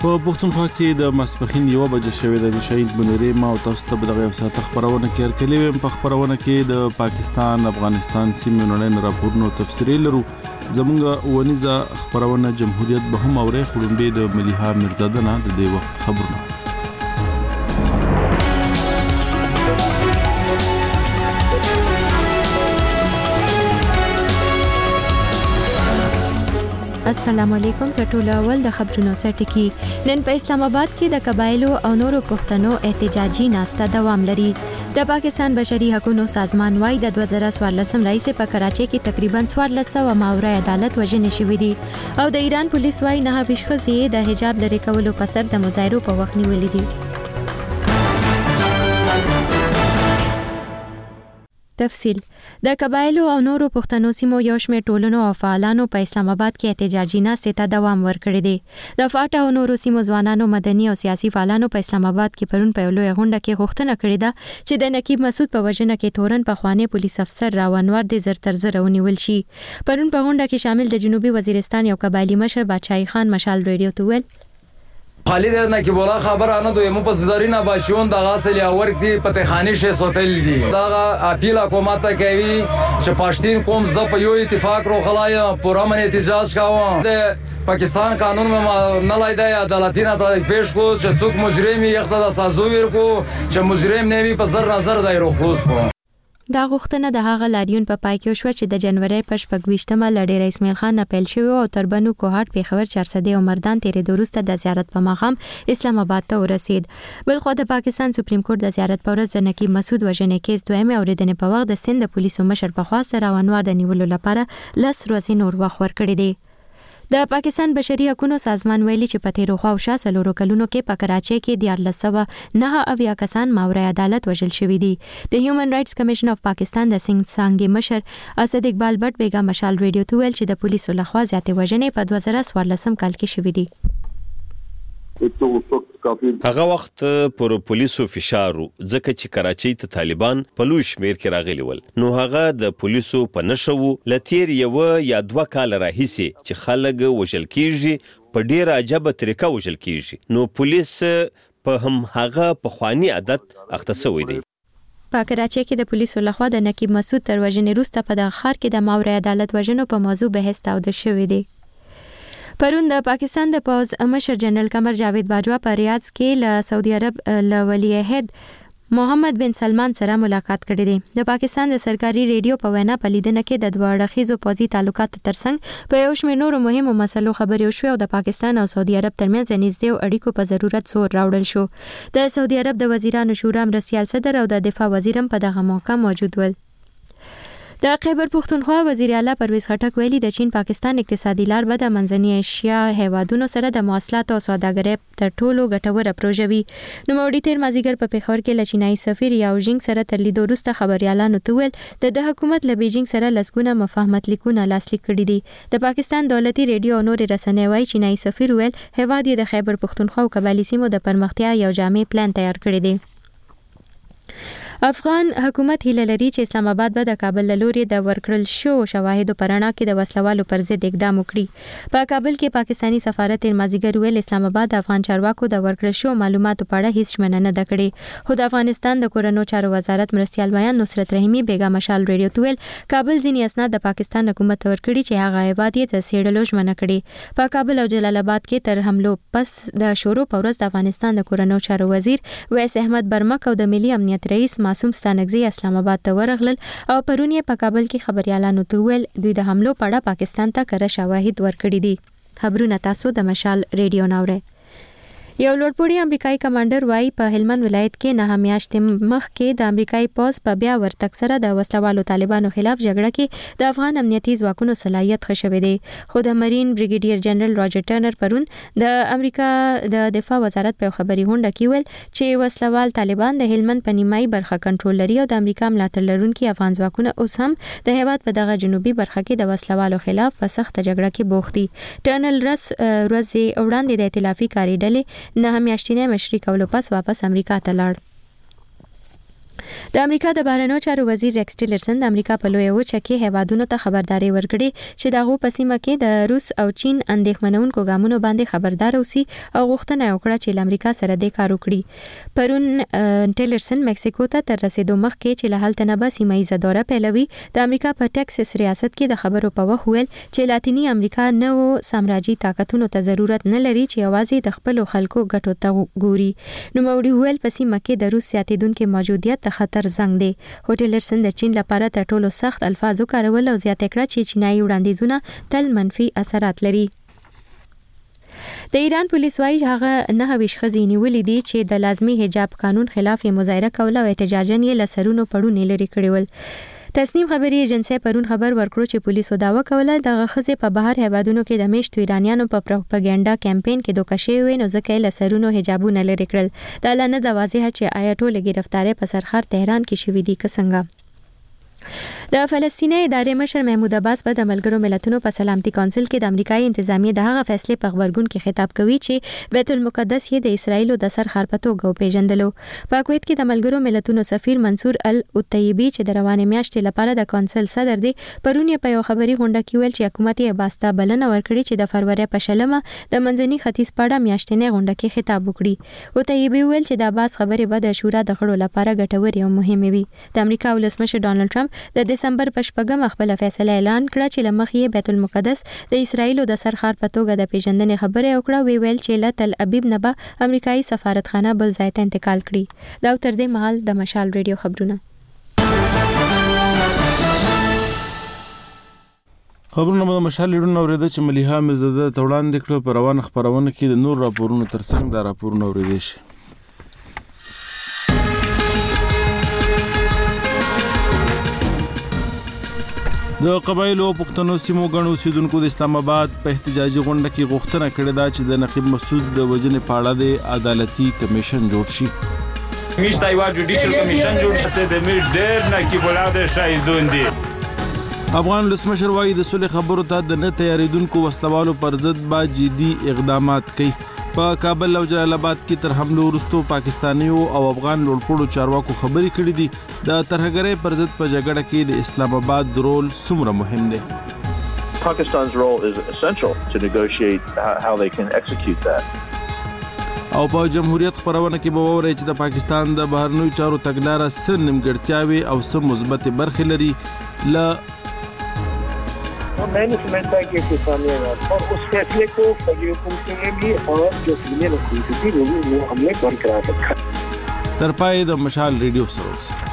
په پښتونخوا کې د ماسپښین 1 بجې شوې د شهید منیرې ما او تاسو ته دغه ساعت خبرونه کې ورکړلې ویم. په خبرونه کې د پاکستان افغانستان سیمې نړۍ راپورونو تفصیل لرو. زمونږ ونیزه خبرونه جمهوریت به هم اوري خړومبې د مليحه مرزاده نه د دې وخت خبرونه. السلام علیکم. ټول اول د خبرونو سرټکی. نن په اسلام آباد کې د قبایلو او نورو پښتنو احتجاجي ناسته دوام لري. د پاکستان بشري حقوقو سازمان وايي د 2014 رئیس په کراچۍ کې تقریبا 1400 ماورا عدالت وژنې شوې دي او د ایران پولیس وايي نه وشخصي د حجاب لري کولو په سر د مظاهرو په وخت نیولې دي. تفصیل د قبایلو او نورو پښتنو سیمو یو شمېر ټولنو او فعالانو په اسلام آباد کې احتجاجي ناستې ته دوام ورکړی دی. د فاټا او نورو سیمو ځوانانو مدني او سیاسي فعالانو په اسلام آباد کې پرون په لوی غونډه کې غوښتنه کړې ده چې د نقیب مسعود په وژنه کې تورن په خواني پولیس افسر راونور د زر تر زر ونیول شي. پرون په غونډه کې شامل د جنوبي وزیرستان یو قبایلی مشر بادشاهي خان مشال ریډیو ته ویل خالد نقیب الله خبر آنه دوی مپسدارینا باشون د غاسل یا ورکی پتخانی شه سوتل دي دا اپیل حکومت ته کوي چې پښتين قوم ز په یو اتفاق رو غلای پورا من احتجاج کاوه د پاکستان قانون نه لایدا عدالتینا ته پیش کو چې څوک مجرم یې خدای سازو ورکو چې مجرم نه وي په زر نظر دایرو خلاص کو. دا غوښتنه د هغه لاریون په پای کې شو چې د جنوري په 28مه لړۍ اسماعیل خان اپیل شوی او تربنو کوهات پیښور 400 او مردان تیرې دوروسته د زیارت په مقام اسلام آباد ته ورسید. بلخو د پاکستان سپریم کورټ د زیارت په ورځ د نقیب مسعود وژنې کیس دویمه اوریدنې په وخت د سند پولیسو مشر په خوا سره روانوار د نیولو لپاره 10 ورځې نور وخت ورکړی دی. د پاکستان بشري حقوقو سازمان ویلي چې په تیرو خوا او شا سلورو کلونو کې په کراچۍ کې 1409 کسان ماورا عدالت وژل شوي دي. د هیومن رائټس کمیشن اف پاکستان د سنگ سانګي مشر اسد اقبال بټ بیگا مشال ریډیو ته ویل چې د پولیسو لخوا زیاتې وژنې په 2014 کال کې شوې دي. هغه وخت پر پولیسو فشارو ځکه چې کراچۍ ته طالبان په لوی شمیر کې راغلي ول. نو هغه د پولیسو په نشو لتیر یو یا 2 کال راهیسي چې خلک وژل کیږي په ډیر عجبه طریقه وژل کیږي. نو پولیس په هم هغه په خواني عادت اخته شوی دی. په کراچۍ کې د پولیسو لخوا د نقیب مسعود تر وژنې وروسته په دغه ښار کې د ماورا عدالت وژنو په موضوع بحث تاوده شوی دی. پرون د پاکستان د پوز مشر جنرال قمر جاوید باجوا په ریاض کې له سعودي عرب له ولی عہد محمد بن سلمان سره ملاقات کړې ده. د پاکستان د سرکاري ریډیو په وینا په لیدنه کې د دوه اړخیزو پوځي تعلقاتو ترڅنګ په یو شمېر نورو مهمو مسلو خبرې وشوې او د پاکستان او سعودي عرب ترمنځ د نږدې اړیکو په ضرورت زور راوړل شو. د سعودي عرب د وزیرانو شورا مرستیال صدر او د دفاع وزیر هم په دغه موقع موجود ول. د خیبر پښتونخوا وزیر اعلی پرویز خټک ویلي د چین پاکستان اقتصادي لار به د منځنۍ ایشیا هیوادونو سره د مواصلات او سوداګرۍ تر ټولو ګټوره پروژه وي. نوموړي تیر مازیګر په پیښور کې له چینایي سفیر یاو ژینګ سره تر لیدو وروسته خبريالانو ته ویل د حکومت له بیجینګ سره لسګونه مفاهمت لیکونه لاسلیک کړي دي. د پاکستان دولتي ریډیو او نور رسنۍ وايي چینایي سفیر ویل هیواد یې د خیبر پښتونخوا او قبایلی سیمو د پرمختیا یو جامع پلان تیار کړی دی. افغان حکومت هیله لري چې اسلام آباد به د کابل لوري د ورکړل شو شواهدو پرانا کې د وسلوالو پر ضد اقدام وکړي. په کابل کې پاکستانی سفارت مازیګر ویل اسلام آباد د افغان چارواکو د ورکړل شو معلوماتو په اړه هیڅ ژمنه نه ده کړې. خو د افغانستان د کورنو چارو وزارت مرستیال بیان نصرت رحیمی بیگا مشال ریډیو ته ویل کابل ځینې اسناد د پاکستان حکومت ورکړي چې هغه عبادت یې د سیړلو ژمنه کړي. په کابل او جلال آباد کې تر حملو پس د شورو په ورځ د افغانستان د کورنو چارو وزیر ویس احمد برمک او د ملي امنیت رئیس معصوم ستانکزی اسلام آباد ته ورغلل او پرون یې په کابل کې خبريالانو ته ویل دوی د حملو په اړه پاکستان ته کره شواهد ورکړي دي. خبرونه تاسو د مشال ریډیو ناوړه. یو لوړپوړی امریکایي کمانډر وايي په هلمند ولایت کې نه میاشتې مخکې د امریکایي پوز په بیا ورتګ سره د وسلوالو طالبانو خلاف جګړه کې د افغان امنیتي ځواکونو صلاحیت خښوي دي. خو د مرین بریګیډیر جنرال راجر ټرنر پرون د امریکا د دفاع وزارت په خبري غونډه کې ویل چې وسلوال طالبان د هلمند په نیمایي برخه کنټرول لري او د امریکا ملاتړ لرونکي افغان ځواکونه اوس هم د هیواد په دغه جنوبي برخه کې د وسلوالو خلاف په سخت جګړه کې بوخت دي. ټرنر ورځ وړاندې د ائتلافي کاری ډلې نه میاشتې مشري کولو پس واپس امریکا ته لاړ. د امریکا د بهرنیو چارو وزیر ریکس ټیلرسن د امریکا په لویه وچه کې هیوادونو ته خبرداري ورکړې چې دغه په سیمه کې د روس او چین اندېښمنونکو ګامونو باندې خبردار اوسي او غوښتنه وکړه چې امریکا سره د کار وکړي. پرون ټیلرسن مکسیکو ته تر رسیدو مخکې چې له هلته نه به سیمه ییزه دوره پیلوي د امریکا په ټکساس ریاست کې د خبرو په وخت ویل چې لاتینی امریکا نو سامراجي طاقتونو ته ضرورت نه لري چې یوازې د خپل خلکو ګټو ته ګوري. نو موري ویل په سیمه کې د روس زیاتېدونکو موجودیت د خطر زنګ دی. هوټلرسن د چین لپاره تر ټولو سخت الفاظ وکارول او زیاته کړه چې چینایي وړاندیزونه تل منفي اثرات لري. د ایران پولیس وايي هغه 9 ښځې نیولې دي چې د لازمي حجاب قانون خلاف مظاهره کوله او احتجاجاً یې له سرونو پړونې لري کړي ول. تصنیم خبري ایجنسی پرون خبر ورکړو چې پولیسو داوا کوله د ښځې په بهر هیوادونو کې د میشتو ایرانیانو په پروپاګاندا کمپاین کې دوکه شوی نو ځکه له سرونو حجابونه لري کړل. دا لنه د واضحه چې آیا ټول گرفتاری په سرخار تهران کې شوې دي که څنګه. د فلسطیني ادارې مشر محمود عباس په د ملګرو ملتونو په سلامتي کونسل کې د امریکایي انتظامیه د هغه فیصلې په خبرګون کې خطاب کوي چې بیت المقدس یې د اسرایل د سرخار په توګه پیژندلو. په کویت کې د ملګرو ملتونو سفیر منصور العتیبی چې د روانې میاشتې لپاره د کونسل صدر دی پرون په یو خبري غونډه کې ویل چې حکومت یې عباس ته بلنه ورکړي چې د فروری په شلمه د منځني ختیځ په اړه میاشتنۍ غونډه کې خطاب وکړي. عتیبی ویل چې د عباس خبرې به د شورا د غړو لپاره ګټورې او مهمې وي. د امریکا ولسمشر ډانلډ ټرمپ د دسمبر په شپږم خپل فیصله اعلان کړه چې لمخې بیت المقدس د اسرایل د سرخار په توګه د پیژندنې خبره وکړه. ویل چې له تل ابیب نه به امریکایي سفارتخانه بل ځای ته انتقال کړي. دا تر دې مهال د مشال ریډیو خبرونه د مشال ریډیو اوریدل چې مليحه مزده توړاندې کړو په روان خبرونه کې د نور راپورونو ترڅنګ دا راپورونه اوریدل شي. د قبایلو پښتنو سیمو غنو اوسیدونکو د اسلام آباد په احتجاجي غونډه کې غوښتنه کړې ده چې د نقیب مسعود د وژنې په اړه د عدالتي کمیشن جوړ شي. میشته یو جوډیشل کمیشن جوړ شته د میر ډېر نقیب ولاده شاهدون دي. افغان ولسمشر وايي د صلح خبرو ته د نه تیاریدونکو وسلوالو پر ضد با جدي اقدامات کوي. په کابل او جلال آباد کې تر حمله وروسته پاکستانیو او افغان لوړپوړو چارواکو خبرې کړې دي د ترهګرۍ پر ضد په جګړه کې د اسلام آباد رول څومره مهم دی. Pakistan's role is essential to negotiate how they can execute that. او په جمهوریت خبرونه کې به ووري چې د پاکستان د بهرنیو چارو تګلارې څه نیمګړتیاوي او څه مثبت برخې لري. मैं नहीं समझता कि कोई सामने और उस फैसले को फैसले में भी और जो फिल्में रखी थी वो हमने बरकरार रखा. تر پای د مشال ریډیو سره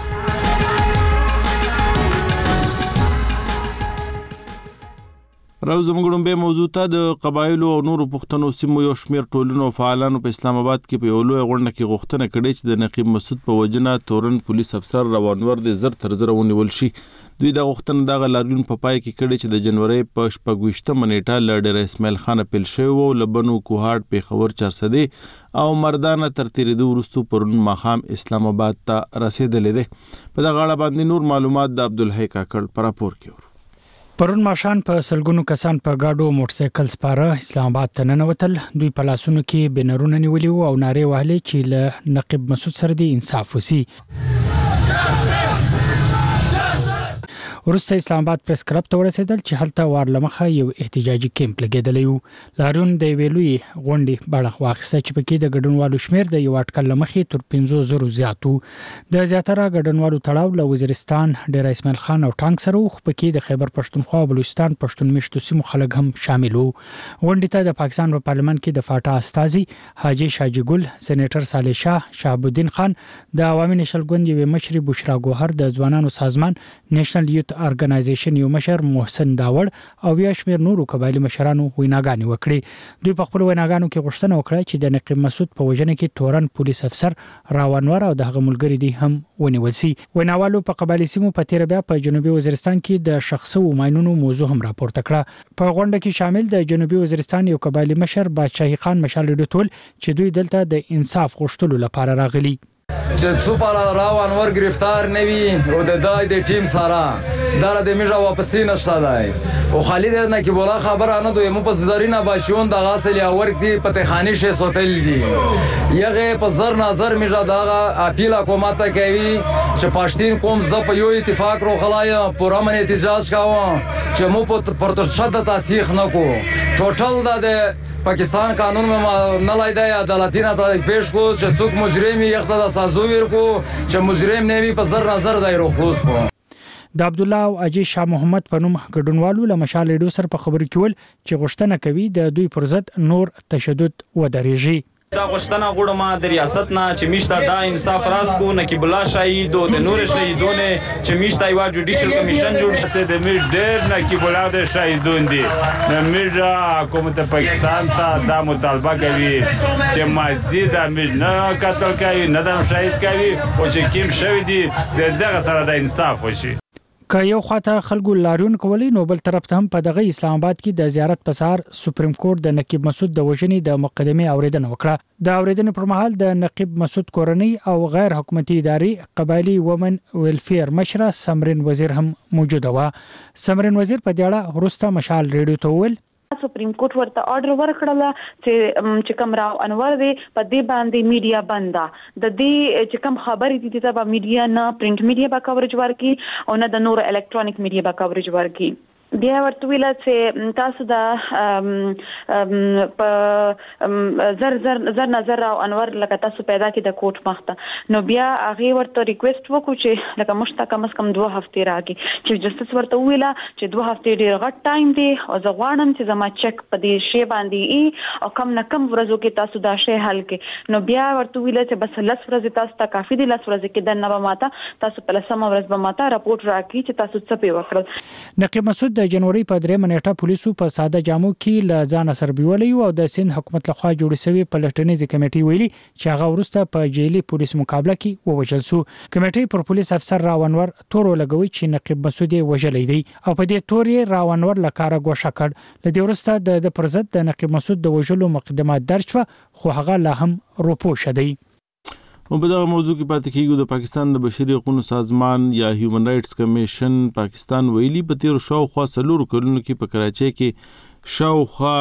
راو زموږ به موضوع ته د قبایلو او نورو پښتنو سیمو یو شمېر ټولنو فعالانو په اسلام آباد کې په یو لوی غونډه کې غوښتنه کړې چې د نقیب مسعود په وجنه تورن پولیس افسر روانور د زر تر زر ونیول شي. دوی د غوښتنې د لاریون په پای کې کړي چې د جنوري په 28 نیټه له ډیر اسماعیل خان پیل شوی او لبنو کوهاټ پیښور چارسدي او مردانه تر تیریدو وروسته پرون ماښام اسلام آباد ته رسیدلې ده. په دغه اړه باندې نور معلومات د عبدالحی کاکړ پر راپور کې. پرون ماشان په سلګونو کسان په گاډو موټرسایکل سپاره اسلام آباد ته ننوتل. دوی په لاسونو کې بنرونه نیولي او نارې وهلې چې له نقیب مسعود سره د انصاف وسی. ورسته اسلام آباد پریس کلب ته ورسېدل چې هلته وارلمخه یو احتجاجي کیمپ لګیدلی و. لاریون د ویلوی غونډې بڼه واخیسته چې پکې د ګډونوالو شمیر د یو اټکل لمخې تر 500 زیاتو. د زیاتره ګډونوالو تړاو له وزیرستان ډیر اسماعیل خان او ټانک سره خو پکې د خیبر پښتونخوا او بلوچستان پښتون میشتو سیمو خلک هم شامل وو. غونډې ته د پاکستان په پارلمان کې د فاټا استازي حاجی شاجی ګل، سېنیټر صالح شاه، شهابالدین خان، د عوامي نشل ګوند یو مشر بشرا ګوهر، د ځوانانو سازمان نېشنل یوت ارګنایزیشن یو مشر محسن داوړ او بیا شمیر نورو قبایلی مشرانو ویناګانې وکړي. دوی په خپل ویناګانو کې غوښتنه وکړه چې د نقیب مسعود په وژنه کې تورن پولیس افسر راونور او د هغه ملګری دي هم ونیول شي. ویناوالو په قبایلی سیمو په تیر بیا په جنوبي وزیرستان کې د شخصي ماینونو موضوع هم راپورته کړه. په غونډه کې شامل د جنوبي وزیرستان یو قبایلی مشر بادشاهي خان مشال ډوټول چې دوی دلته د انصاف غوښتلو لپاره راغلي. چې څوپاله راو انور گرفتار نوي او د دای د ټیم سره داره د میژه واپسی نشته دی او خالد نکیب الله خبر آنه دو مپسدارین باشیون د غاسل یا ورکی پتخانی شه سوتل دی یغه په زر نظر میژه دغه اپیل حکومت کوي چې پښتين قوم ز په یو اتفاق رو غلای پورا من احتجاج کاوه چې مو پر تشدد تاسیخ نکو ټوټل د پاکستان قانون में न लाइदा अदालती ना पेश को څوک مجرم یې خدای سازو ور کو چې مجرم نه وي په زر نظر دایرو خصوص کو د عبد الله او اجي شاه محمد په نوم ګډونوالو له مشال ریډیو سره په خبرو کې ول چې غشتنه کوي د دوی پر ضد نور تشدد ودرېږي دا غشتنه غوړما د ریاست نه چې میشته دا انصاف راز کو نکیب الله شهید او د نور شهیدونه چې میشته یو جوډیشل کمیشن جوړ شته د میر ډېر نکیب الله د شهیدون دي د میر حکومت پاکستان ته دا مطالبه کوي چې مسجد امیر نه قتل کوي نه د شهید کوي او چې کیم شوی دي دغه سره د انصاف وشي که یو خواته خلکو لاریون کولی نو بل طرف ته هم په دغه اسلام آباد کې د زیارت په سار سپریم کورټ د نقیب مسعود د وژنې د مقدمه اوریدنه وکړه د اوریدنې پر مهال د نقیب مسعود کورنۍ او غیر حکومتي ادارې قبایلی وومن ویلفیر مشره سمرین وزیر هم موجوده و سمرین وزیر په دې اړه وروسته مشال ریډیو ته وویل سپریم کورټ ورته آرډر ورکړل چې کوم راو انور دی په دې باندې میډیا بندا د دې چې کوم خبرې دي ته به میډیا نه پرنٹ میډیا به کورج ورکي او نه د نور الکترونیک میډیا به کورج ورکي بیا ورته ویل چې تاسو د په زر نظر او انور لکه تاسو پیدا کی د کوټ مخته نو بیا هغه ورته ریکوست وکړو چې لکه مشته کم از کم 2 هفته راکې چې جسټس ورته ویل چې 2 هفته ډیر غټ ټایم دی او زه غواړم چې زما چک په دې شی باندې او کم نه کم ورځو کې تاسو دا شی حل کې نو بیا ورته ویل چې بس 10 ورځې تاسو ته کافي دي 10 ورځې کې د نه ماته تاسو په لسمه ورځ به ماته راپورټ راکې چې تاسو څه په وکړل نقیب مسعود د جنوري په 3 منېټه پولیسو په ساده جامو کې ل ځان سربیولې او د سند حکومت لخوا جوړ شوی پلټنیز کمیټي ویلي چې هغه ورسته په جیلي پولیس مقابله کې ووجل شو کمیټي پر پولیس افسر راونور تورو لګوي چې نقیب مسعود وژلې دی او په دې تورې راونور لکاره ګوښه کړ لدې ورسته د پرزت د نقیب مسعود د وژلو مقدمات درج شو خو هغه لا هم روپو شدی او په دغه موضوع کې پاتې کیږو د پاکستان د بشري حقوقو سازمان یا هیومن رائټس کمیشن پاکستان ویلي په تیر شاوخوا 4 کلونو کې په کراچۍ کې شاوخوا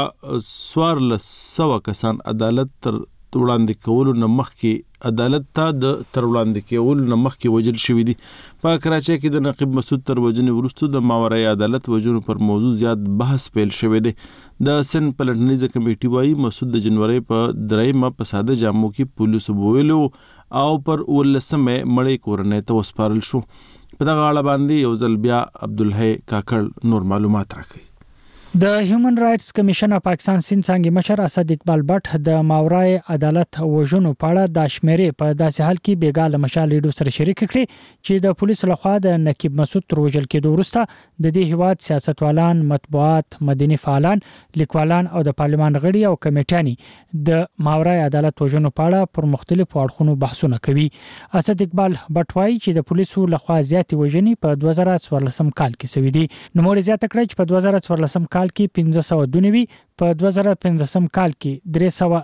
1400 کسان عدالت تر وړاندې کولو نه مخکې عدالت ته د تر وړاندې کولو نه مخکې وژل شوی دي په کراچۍ کې د نقیب مسعود تر وژنې وروسته د ماورای عدالت وژنو پر موضوع زیات بحث پیل شوی دی د سن پلټنیز کمیټي وايي مسعود د جنوري په 3 په ساده جامو کې پولیسو بویلو او پر 19 مړی کورنۍ ته وسپارل شو په دغه اړه باندې یو ځل بیا عبدالحی کاکړ نور معلومات راکړي د هیومن رائټس کمیشن پاکستان سند څنګه مشر اسد اقبال بټ د ماورای عدالت وژنو په اړه د شمیرې په داسې حال کې بیګاله مشال ریډیو سره شریک کړي چې د پولیسو لخوا د نقیب مسعود تر وژل کېدو وروسته د دې هیواد سیاستوالان مطبوعات مدني فعالان لیکوالان او د پارلمان غړي او کمیټانی د ماورای عدالت وژنو په اړه پر مختلفو اړخونو بحثونه کوي اسد اقبال بټ وايي چې د پولیسو لخوا زیاتې وژنې په 2014 کال کې شوې دي نو مور زیاته کړی چې په 2014 کال کې 1592 په 2015 کال کې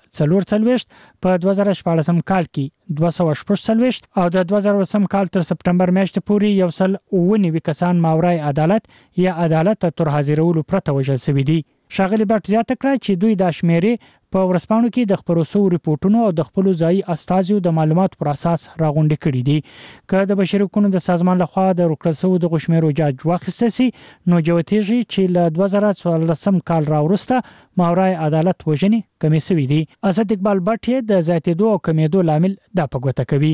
344 په 2014 کال کې 246 او د 2020 کال تر سپټمبر میاشتې پورې یو سل 19 کسان ماورای عدالت یا عدالت تر حاضرولو پرته وژل شوي دي شاغلی بټ زیاته کړه چې دوی د شمیرې په ورسپانو کې د خبرو سو ریپورتونو او د خپل ځای استازیو د معلوماتو پر اساس راغونډې کړي دي که د بشري حقوقو د سازمان لخوا د روکړسو د غشمیرو جاج واخیسته سي نو جوتیږي چې له 2014 کال راورسته ماورای عدالت وژنې کمی سوي دي اسد اقبال بټ د زیاتېدو او کمیدو لامل دا په ګوته کوي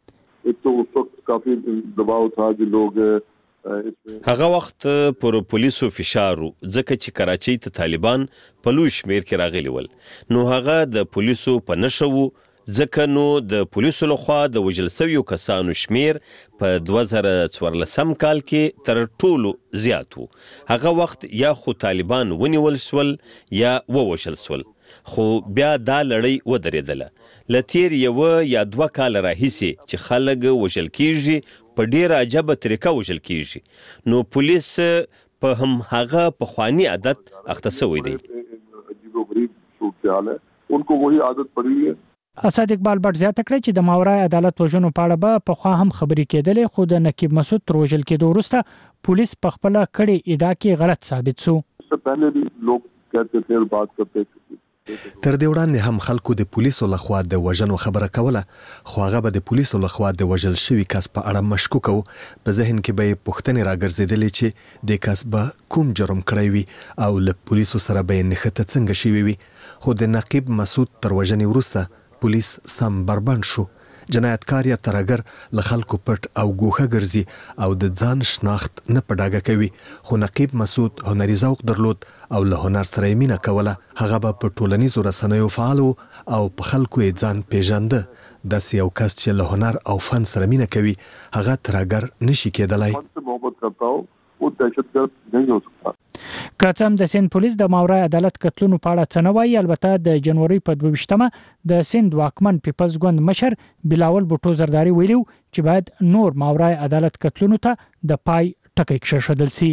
تو اس وقت کافی دباؤ تھا جو لوگ هغه وخت پر پولیسو فشارو ځکه چې کراچۍ ته طالبان په لوی شمیر کې راغلي ول نو هغه د پولیسو په نشو ځکه نو د پولیسو لخوا د وژل شویو کسانو شمیر په 2014 کال کې تر ټولو زیات و هغه وخت یا خو طالبان ونیول شول یا ووژل شول خو بیا دا لړۍ ودرېدله لتیر یو یا 2 کال راهیسي چې خلک وژل کیږي په ډیر عجبه طریقه وژل کیږي نو پولیس په هم هغه په خواني عادت اخته شوی دی عجیب و غریب صورتحال ہے ان کو وہی عادت پڑی ہے اسد اقبال بټ زیاته کړې چې د ماورای عدالت وژنو په اړه به په خوا هم خبرې کېدلې، خو د نقیب مسعود تر وژل کېدو وروسته پولیس په خپل کړي ادعا کې غلط ثابت شو. पहले भी लोग कहते थे और बात करते थे. تر دې وړاندې هم خلکو د پولیسو لخوا د وژنو خبره کوله، خو هغه به د پولیسو لخوا د وژل شوي کس په اړه مشکوک وو. په ذهن کې به پوښتنې راګرځېدلې چې د کس به کوم جرم کړی وي او له پولیسو سره به نښته څنګه شوی وي. خو د نقیب مسعود تر وژنې وروسته پولیس سم بربند شو. جنایتکار یا ترګر له خلکو پټ او ګوښه ګرځي او د ځان شناخت نه په ډاګه کوي. خو نقیب مسعود هنري ذوق درلود او له هنر سره یې مینه کوله. هغه به په ټولنیزو رسنیو فعال او په خلکو یې ځان پیژانده. داسې یو کس چې له هنر او فن سره مینه کوي هغه ترګر نشي کېدلی. که څه هم د سند پولیس د ماورای عدالت قتلونو په اړه څه نه وایي، البته د جنوري په 22مه د سند واکمن پیپلز ګوند مشر بلاول بوټو زرداری ویلو چې باید نور ماورای عدالت قتلونو ته د پای ټکی کېښودل شي.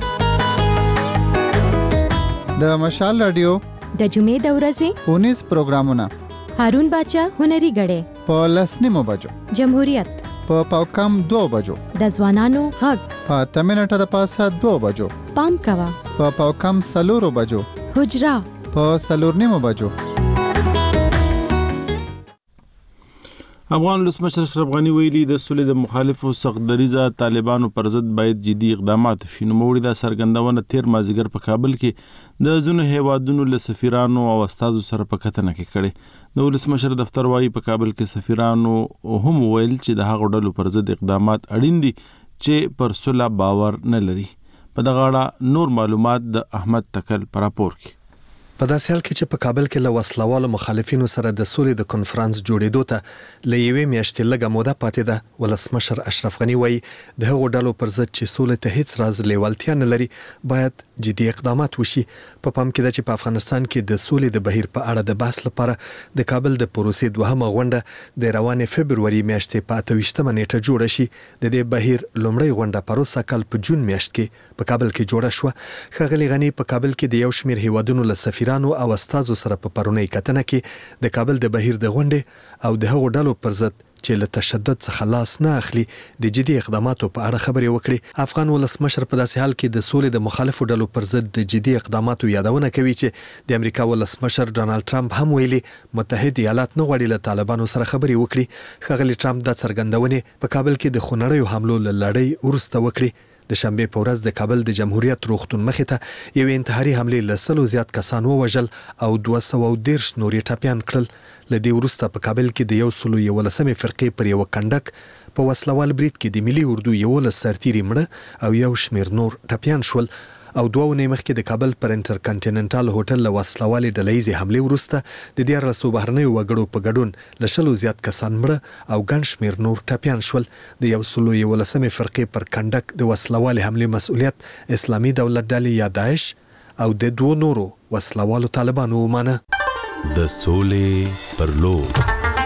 د مشال رادیو د جمعې د ورځې 19 پروګرامونه هارون باچا هنري غړې په لسنیمو بجو، جمهوریت په پاوکم 2 بجو، د ځوانانو حق په 8 منټه د پاسه 2 بجو، پام کوا په پاوکم 4 بجو، حجرا په 4 بجو. افغان ولسمشر اشرف غنی ویلي د سولې د مخالفو سخت دریزه طالبانو پر ضد باید جدي اقدامات وشي. نوموړي دا څرګندونه تیر مازیګر په کابل کې د ځینو هیوادونو له سفیرانو او استادو سره په کتنه کې کړې. د ولسمشر دفتر وايي په کابل کې سفیرانو هم ویل چې د هغو ډلو پر ضد اقدامات اړین دي چې پر صلح باور نه لري. په دغه اړه نور معلومات د احمد تکل پر راپور کې. په داسې حال کې چې په کابل کې له وسلوالو مخالفینو سره د سولې د کنفرانس جوړېدو ته له یوې میاشتې لږه موده پاتې ده، ولسمشر اشرف غنی وایي د هغو ډلو پر ضد چې سولې ته هیڅ راز لیوالتیا نه لري باید جدي اقدامات وشي. په پام کې ده چې په افغانستان کې د سولې د بهیر په اړه د بحث لپاره د کابل د پروسې دوهمه غونډه د روانې فبروري میاشتې په 28مه نیټه جوړه شي. د دې بهیر لومړۍ غونډه پروسه کال په جون میاشت کې په کابل کې جوړه شوه. ښاغلي غنی په کابل کې د یو شمېر هیوادونو له سفیرانو او استادو سره په پرونی کتنه کې د کابل د بهیر د غونډې او د هغو ډلو پر ضد چې له تشدد څخه لاس نه اخلي د جدي اقداماتو په اړه خبرې وکړي. افغان ولسمشر په داسې حال کې د سولې د مخالفو ډلو پر ضد د جدي اقداماتو یادونه کوي چې د امریکا ولسمشر ډونالد ټرمپ هم ویلي متحد ایالات نه غواړي له طالبانو سره خبرې وکړي. ښاغلي ټرمپ دا څرګندونې په کابل کې د خونړیو حملو له لړۍ وروسته وکړي. د شنبې په ورځ د کابل د جمهوریت روغتون مخې ته یو انتحاري حمله له 100 زیات کسان ووژل او 210 نورې ټپيان کړل. له دې وروسته په کابل کې د 111 فرقې پر یو کندک په وسلوال برید کې د ملي اردو 11 سرتیري مړه او یو شمېر نور ټپيان شول. او 2 ونې مخکې د کابل پر انټرکانټیننټال هوټل له وسلوالې ډلهیزې حملې وروسته د 14 بهرنیو وګړو په ګډون له 100 زیات کسان مړه او ګڼ شمېر نور ټپيان شول. د 111 فرقې پر کندک د وسلوالې حملې مسؤلیت اسلامي دولت ډلې یا داعش او د 2 نورو وسلوالو طالبانو ومانه. د سولې پر لور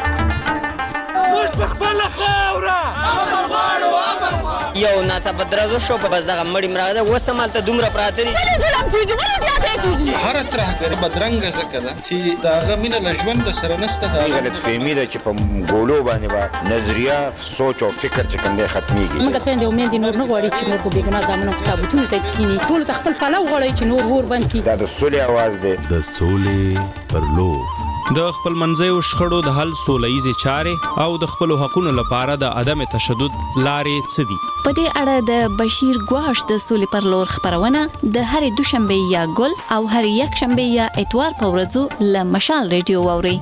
یو ناڅاپه درزو شو په بس دغه مړی مرغه ده اوس همالته دومره پراته دي. هر طرح کې بدرنګه ځکه ده چې د هغه مینه له ژوند سره نشته. دا غلطفهمي ده چې په ګولو باندې به نظریه سوچ او فکر چې کوم دی ختمېږي. موږ خویندې او میندې نور نه غواړي چې نور په بېګناه زامنو په تابوتونو ته کښېني. ټولو ته خپل پلو غواړي چې نور اور بند کړي. دا د سولې اواز دی. د سولې پر لور د خپل منځیو شخړو د حل سولهییزې چارې او د خپلو حقونو لپاره د عدم تشدد لارې څه دي؟ په دې اړه د بشیر ګواش د سولې پر لور خبرونه د هرې دوشنبه یا ګل او هرې یکشنبه یا اتوار په ورځو له مشال ریډیو واورئ.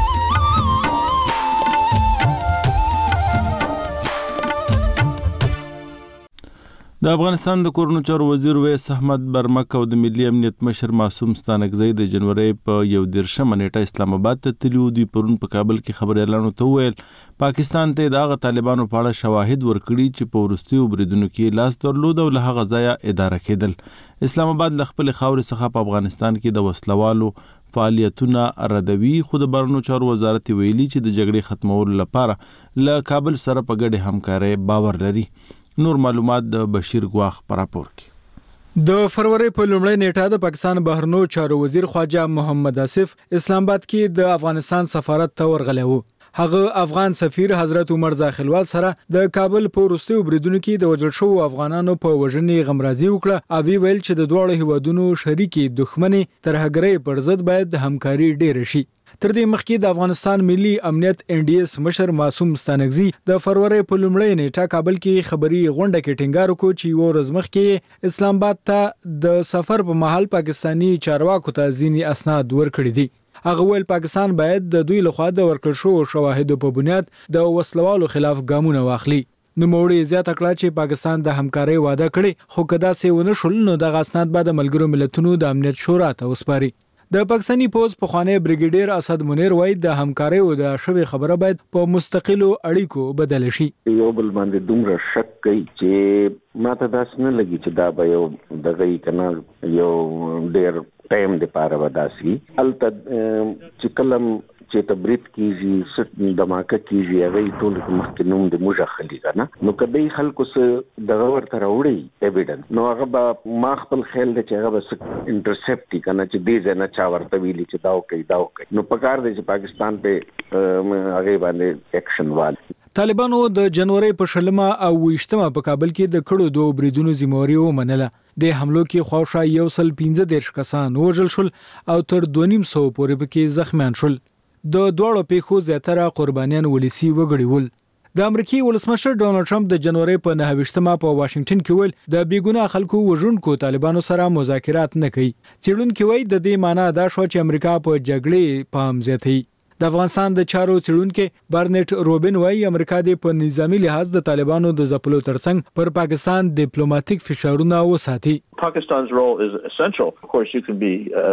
د افغانستان د کورونو چارو وزیر ویس احمد برمک او د ملي امنیت مشر معصوم ستانکزی د جنوري په 11 نیټه اسلام آباد ته تللي. دوی پرون په کابل کې خبريالانو ته وویل پاکستان ته د هغه طالبانو په اړه شواهد ورکړي چې په وروستیو بریدونو کې لاس درلود او له هغه ځایه اداره کېدل. اسلام آباد له خپل خاورې څخه په افغانستان کې د وسلوالو فعالیتونه ردوي، خو د بهرنیو چارو وزارت ویلي چې د جګړې ختمولو لپاره له کابل سره په ګډه همکارۍ باور لري. نور معلومات د بشیر ګواخ پر راپور کې. د فروری په لومړۍ نیټه د پاکستان بهرنیو چارو وزیر خواجه محمد آصف اسلام آباد کې د افغانستان سفارت ته ورغلی و. هغه افغان سفیر حضرت عمر زاخلوال سره د کابل په وروستیو بریدونو کې د وژل شوو افغانانو په وژنې غمرازي وکړه او ویل چې د دواړو هیوادونو شریکي دښمنۍ ترهګرۍ پر ضد باید همکاري ډېره شي. تر دې مخکې د افغانستان ملي امنیت NDS مشر معصوم ستانکزي د فروری په لومړۍ نیټه کابل کې خبري غونډه کې ټینګار وکړ چې یو ورځ مخکې اسلام آباد ته د سفر په مهال پاکستانی چارواکو ته ځینې اسناد ورکړي دي. هغه ویل پاکستان باید د دوی لخوا د ورکړل شوو شواهدو په بنیاد د وسلوالو خلاف ګامونه واخلي. نوموړي زیاته کړه چې پاکستان د همکارۍ وعده کړې خو کدا سه ونه شول نو د اسناد بعد ملګرو ملتونو د امنیت شورا ته وسپاري. د پاکستانی پوز پخوانی بریګیډیر اسد منیر وایي د همکارۍ او د شوی خبره باید په مستقلو اړیکو بدل شي. یو بل باندې دومره شک کوي چې ماته داس نه لګي چې دا به یو دغه کنه یو ډیر ټایم د پاره وداسي الته چې کلم چې تبرید کیږي دماکه کیږي هغه ټول مخکې نوم د موجه خلی کنه نو کدی خلکو سره دغه ورته راوړي ایویډنس نو هغه به ما خپل خیال دی چې هغه به انټرسپټ کنه چې دې نه چا ورته ویلي چې داو کوي نو پکار دی چې پاکستان په هغه باندې اکشن والی. طالبانو د جنوري په 20 او 28 په کابل کې د کړو دوه بریدونو ذمہواری ومنله. د حملو کې خواوشا 115 کسان وژل شول او تر 250 پورې پکې زخمیان شول. د دوړو پیښو زیاتره قربانیان ولسی وګړي ول. د امریکای ولسمشر ډونالد ټرمپ د جنوري په 29 په واشنگټن کې ول د بیګناه خلکو وژونکو طالبانو سره مذاکرات نه کوي. څېړونکو وایي د دې معنی دا شو چې امریکا په جګړې پام زیاتوي. د افغانستان د چارو څېړونکو برنټ روبن وایي امریکا د په نظامی لحاظ د طالبانو د ځپلو ترڅنګ پر پاکستان ډیپلوماټیک فشارونه وساتي. Pakistan's role is essential. Of course, you can be,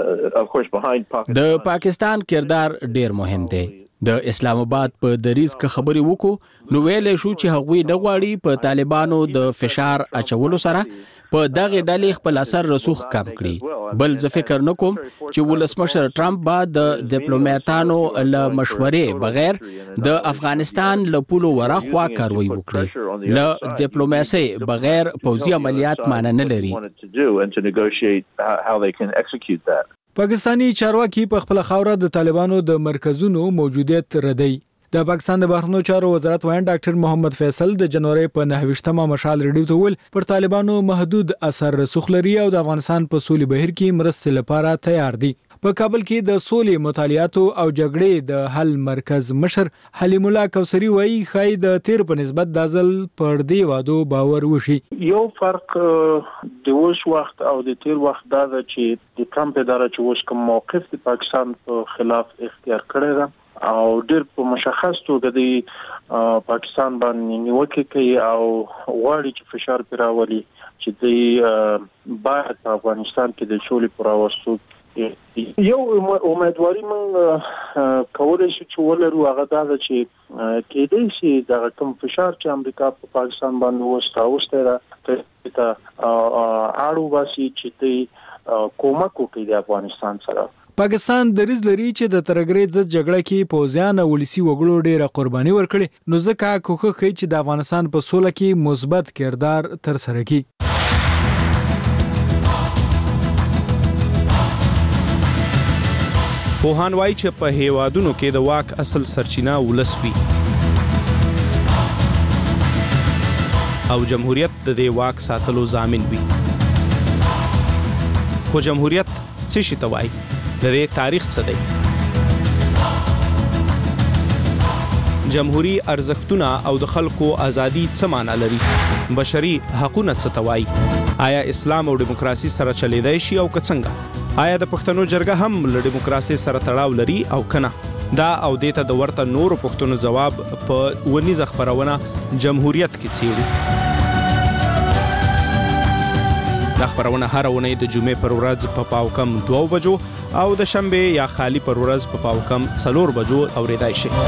behind Pakistan. د پاکستان کردار ډیر مهم دی. د اسلام آباد په دریز کې خبري وکړو نو ویلې شو چې هغوی نه غواړي په طالبانو د فشار اچولو سره په دغه ډلې خپل اثر رسوخ کم کړي. بل زه فکر نکوم چې ولسمشر ټرمپ با د ډیپلوماټانو له مشورې بغیر د افغانستان له پولو ورخوا کاروي وکړي. له ډیپلوماسي بغیر پوځي عملیات معنی نه لري. پاکستانی چارواکي په خپل خاوره د طالبانو د مرکزونو موجودیت ردی. د پاکستان د بهرنیو چارو وزارت وایي ډاکټر محمد فیصل د جنوري په 29 مشال ریډیو ته ول پر طالبانو محدود اثر رسوخ لري او د افغانستان په سولې بهیر کې مرستې لپاره تیار دي. په کابل کې د سولې مطالعاتو او جګړې د حل مرکز مشر حلیم الله کوثری وایي خای د تیر په نسبت د ځل پر دی وادو باور وشي. یو فرق د اوس وخت او د تیر وخت دا چې د ټرمپ اداره چې اوس کوم موقف د پاکستان په خلاف اختیار کړی دی او ډیر په مشخص توګه د پاکستان باندې نیوکه کوي او غواړي چې فشار پر راولي چې د باید په افغانستان کې د سولې پر راوستو یو امیدواري من کولای شي چې ولرو هغه دا چې کېدای شي دا کوم فشار چې امریکا په پاکستان باندې وسته ته اړو واسي چې ته کومک وکړي د افغانستان سره. پاکستان دریز لري چې د ترګری ضد جګړه کې پوځیان او ولسی وګړو ډیره قرباني ورکړي نو ځکه کوخه کوي چې د افغانستان په سوله کې مثبت کردار تر سره کړي. پوهان وایي چې په هیوادونو کې د واک اصل سرچینه ولس وي او جمهوریت د دې واک ساتلو ضامن وي. خو جمهوریت څه شي ته وایي؟ د دې تاریخ څه دی؟ جمهوری ارزښتونه او د خلکو ازادي څه معنی لري؟ بشري حقوقونه څه ته وایي؟ آیا اسلام او دیموکراسي سره چلیدای شي او که څنګه؟ آیا د پښتنو جرګه هم له دیموکراسي سره تړاو لري او کنه؟ دا او دیته د ورته نورو پښتنو جواب په ونیزه خبرونه جمهوریت کې څیړي. دا خبرونه هر ونې د جمعې پر ورځ په پاوکم 2 بجو او د شنبه یا خالی پر ورځ په پاوکم 4 بجو اوریدای شي.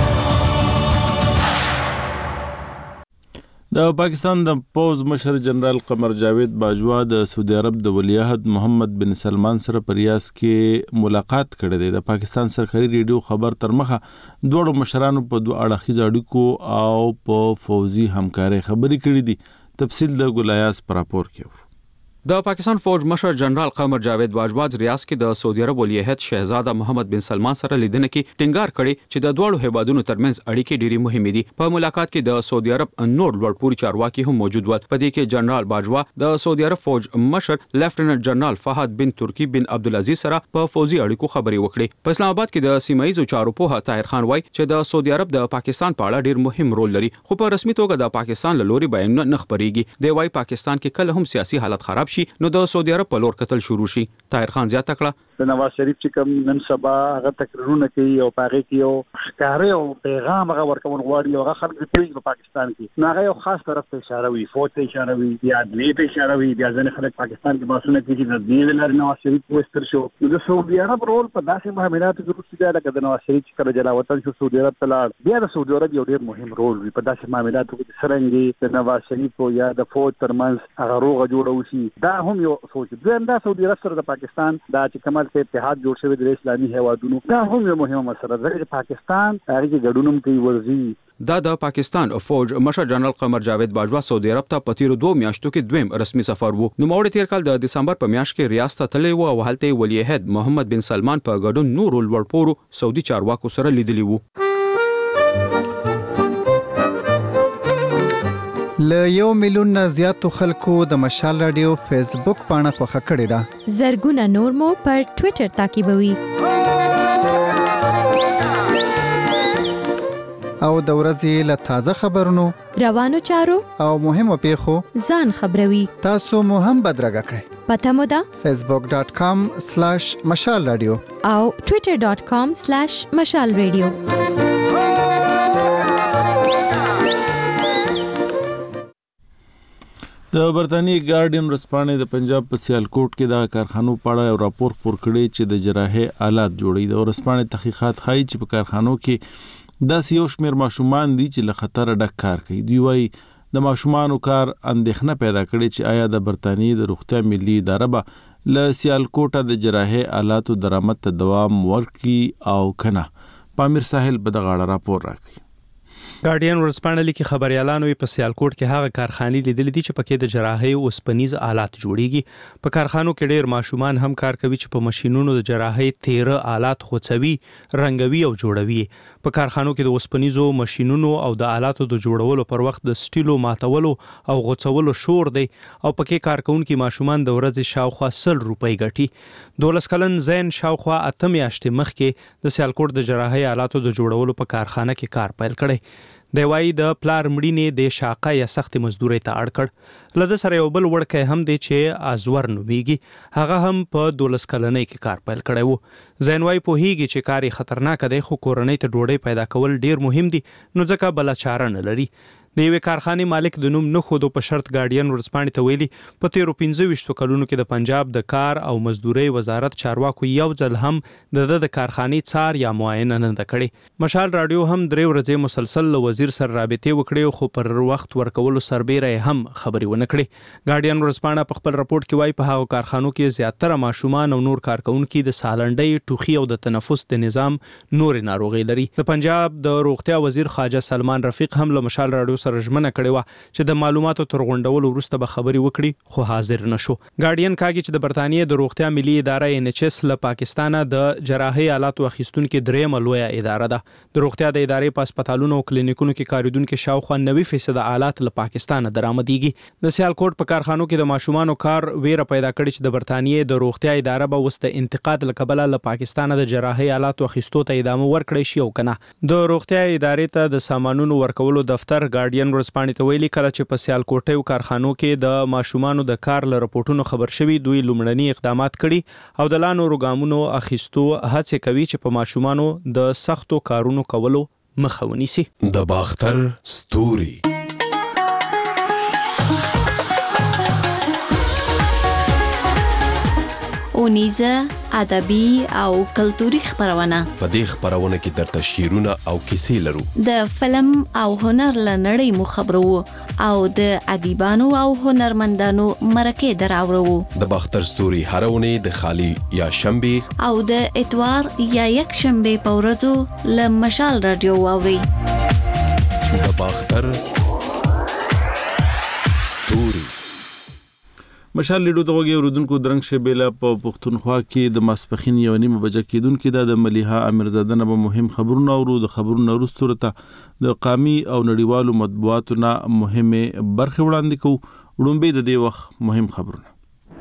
د پاکستان د پوز مشر جنرال قمر جاوید باجوا د سعودي عرب د ولیعهد محمد بن سلمان سره په ریاض کې ملاقات کړې ده. د پاکستان سرکاري ریډیو خبر تر مخه دوه مشرانو په دوه اړخیز اړیکو او په فوزي همکارۍ خبرې کړې دي. تفصیل د ګلایاس پر راپور کې. د پاکستان فوج مشر جنرال قمر جاوید باجوا ریاض کې د سعودي عرب ولی عہد شهزاده محمد بن سلمان سره لیدنه کې ټینګار کړي چې د دوه هیوادونو ترمنځ اړیکې ډېری مهمې دي. په ملاقات کې د سعودي عرب نور لوړپوړي چارواکي هم موجود ول. په دې کې جنرال باجوا د سعودي عرب فوج مشر لیفټیننټ جنرال فهد بن ترکی بن عبدالعزيز سره په فوزي اړیکو خبرې وکړې. په اسلام آباد کې د سیمایي چارو په طاهر خان وایي چې د سعودي عرب د پاکستان په اړه ډېر مهم رول لري، خو په رسمي توګه د پاکستان له لوري بیان نه خبريږي. دی وايي پاکستان کې کله هم سیاسي حالت خراب شي نو د سعودي عرب په لور قتل شروع شي. طاهر خان زیاته کړه د نواز شریف چې کوم نن سبا هغه تقریرونه کوي او پاره کې یو ښکارې او پیغام هغه ورکول غواړي او هغه خلک په پاکستان کې هغه یو خاص طرف ته اشاره وي، فوج ته اشاره وي، یا دې ته اشاره وي، بیا ځنه خلک پاکستان کې باسونه کوي چې د دې لپاره نواز شریف وستر شو. د سعودي عرب رول په داسې معاملاتو کې ورسې دی لکه د نواز شریف چې کله جلا وطن شو سعودي عرب ته لاړ، بیا د سعودي عرب یو ډېر مهم رول وي په داسې معاملاتو کې څرنګه د نواز شریف او یا د فوج ترمنځ هغه روغه جوړه وشي. دا هم یو سوچ دی. دا سعودي عرب سره د پاکستان دا چې کمال ته اتحاد جوړ شوی د اسلامي هیوادونو دا هم یو مهمه مسله ده چې پاکستان هغه کې ګډون کوي ورزي. دا د پاکستان فوج مشر جنرال قمر جاوید باجوا سعودي عرب ته په تیرو 2 میاشتو کې دویم رسمي سفر وو. نو موړ تیر کال د دسمبر په میاشت کې ریاست ته تللی وو او هلته ولی عہد محمد بن سلمان په ګډون نور لوړپوړو سعودي چارواکو سره لیدلی وو. ل 1 میلیون نه زیاتو خلکو د مشال رادیو فیسبوک پاڼه خوښه کړې ده. زرګونه نور مو پر ټوئیټر تعقیبوي. او د ورځې له تازه خبرونو، روانو چارو او مهمو پیښو ځان خبروي. تاسو مو هم بدرګه کړئ. پته مو ده facebook.com/مشال رادیو او twitter.com/مشال رادیو. د برتانی ګارډین ورځپاڼې د پنجاب په سیالکوټ کې د کارخانو په اړه یو راپور خپور کړی چې د جراحي آلات جوړي. د ورځپاڼې تحقیقات ښایي چې په کارخانو کې داسې یو شمېر ماشومان دي چې له خطره ډک کار کوي. دوی وایي د ماشومانو کار اندېښنه پیدا کړې چې آیا د برتانی د روغتیا ملي اداره به له سیالکوټه د جراحي آلاتو درآمد ته دوام ورکړي او کنه. پامیر ساحل به د غاړه راپور راکړي. ګارډین ورځپاڼه لیکي خبريالانو په سیالکوټ کې هغه کارخانې لیدلې دي چې پکې د جراحي او اوسپنیز آلات جوړیږي. په کارخانو کې ډېر ماشومان هم کار کوي چې په ماشينونو د جراحي 13 آلات خوڅوي، رنګوي او جوړوي. په کارخانو کې د اوسپنیزو ماشينونو او د آلاتو د جوړولو پر وخت د سټیلو ماتولو او غوڅولو شور دی او پکې کارکونکو ماشومان د ورځې شاوخوا 100 روپۍ ګټي. 12 کلن زین شاوخوا 8 میاشتې مخکې د سیالکوټ د جراحي آلاتو د جوړولو په کارخانه کې کار پیل کړی. دی وايي د پلار مړینې د شاقه یا سخت مزدوري ته اړ کړ. لده سره یو بل وړکې هم دی چې ازور نومیږي، هغه هم په 12 کلنۍ کې کار پیل کړی وو. زینوای په هیږي چې کاری خطرناک دی خو کورنۍ ته ډوډۍ پیدا کول ډیر مهم دي نو ځکه بل چاره نه لري. د یوې کارخانې مالک د نوم نه خودو په شرط ګارډین ورځپاڼې ته ویلي په تیرو 15 کلونو کې د پنجاب د کار او مزدوري وزارت چارواکو یو ځل هم د کارخانې څار یا معاینه نه کړې. مشال رادیو هم 3 ورځې مسلسل له وزیر سره رابطه وکړې خو پر وخت ورکولو سربېره هم خبرې ونه کړې. ګارډین ورځپاڼه په خپل راپورټ کې وايي په هغو کارخانو کې زیاتره ماشومان او نور کارکونکو د سالنډۍ، ټوخي او د تنفس د نظام نور ناروغي لري. د پنجاب د روغتیا وزیر خواجه سلمان رفیق هم له مشال رادیو سره ژمنه کړې و چې د معلوماتو تر غونډولو وروسته به خبري وکړي خو حاضر نشو. ګارډین کاږي چې د برتانیې د روغتیا ملي اداره NHS له پاکستانه د جراحي آلاتو اخیستونکو درېمه لویه اداره ده. د روغتیا د ادارې په هسپتالونو او کلینیکونو کې کاریدونکو شاوخوا 90% آلات له پاکستانه درآمدېږي. د سیالکوټ په کارخانو کې د ماشومانو کار ویره پیدا کړې چې د برتانیې د روغتیا اداره به وسته انتقاد لکبله له پاکستانه د جراحي آلاتو اخیستو ته ادامه ورکړي شي او کنه. د روغتیا ادارې ته د سامانونو ورکولو دفتر ګارډین ورځپاڼې ته ویلي کله چې په سیالکوټیو کارخانو کې د ماشومانو د کار له رپورټونو خبر شوي دوی لومړني اقدامات کړي او د لا نورو ګامونو اخیستو هڅه کوي چې په ماشومانو د سختو کارونو کولو مخه ونیسي. د باختر ستوري اونیزه ادبي او کلتوري خبرونه. په دې خبرونه کې درته شعرونه او کیسې لرو. د فلم او هنر لنړۍ مو خبرو او د ادیبانو او هنرمندانو مرکه دراوړو. د باختر ستوري هرونه د خالی یا شنبه او د اتوار یا یک شنبه په ورځو له مشال رادیو واوري. د باختر ستوري مشال لیډو ته وګورئ اوردونکو درنګ شبيله په پښتونخوا کې د ماسپخین یو نیمه بجه کېدونکې د مليحه امیرزاده نه مهم خبرونه اورو د خبرونو وروسته د قامي او نړیوالو مطبوعاتو نه مهمه برخه وړاندې کوو. وړاندې د دې وخت مهم خبرونه.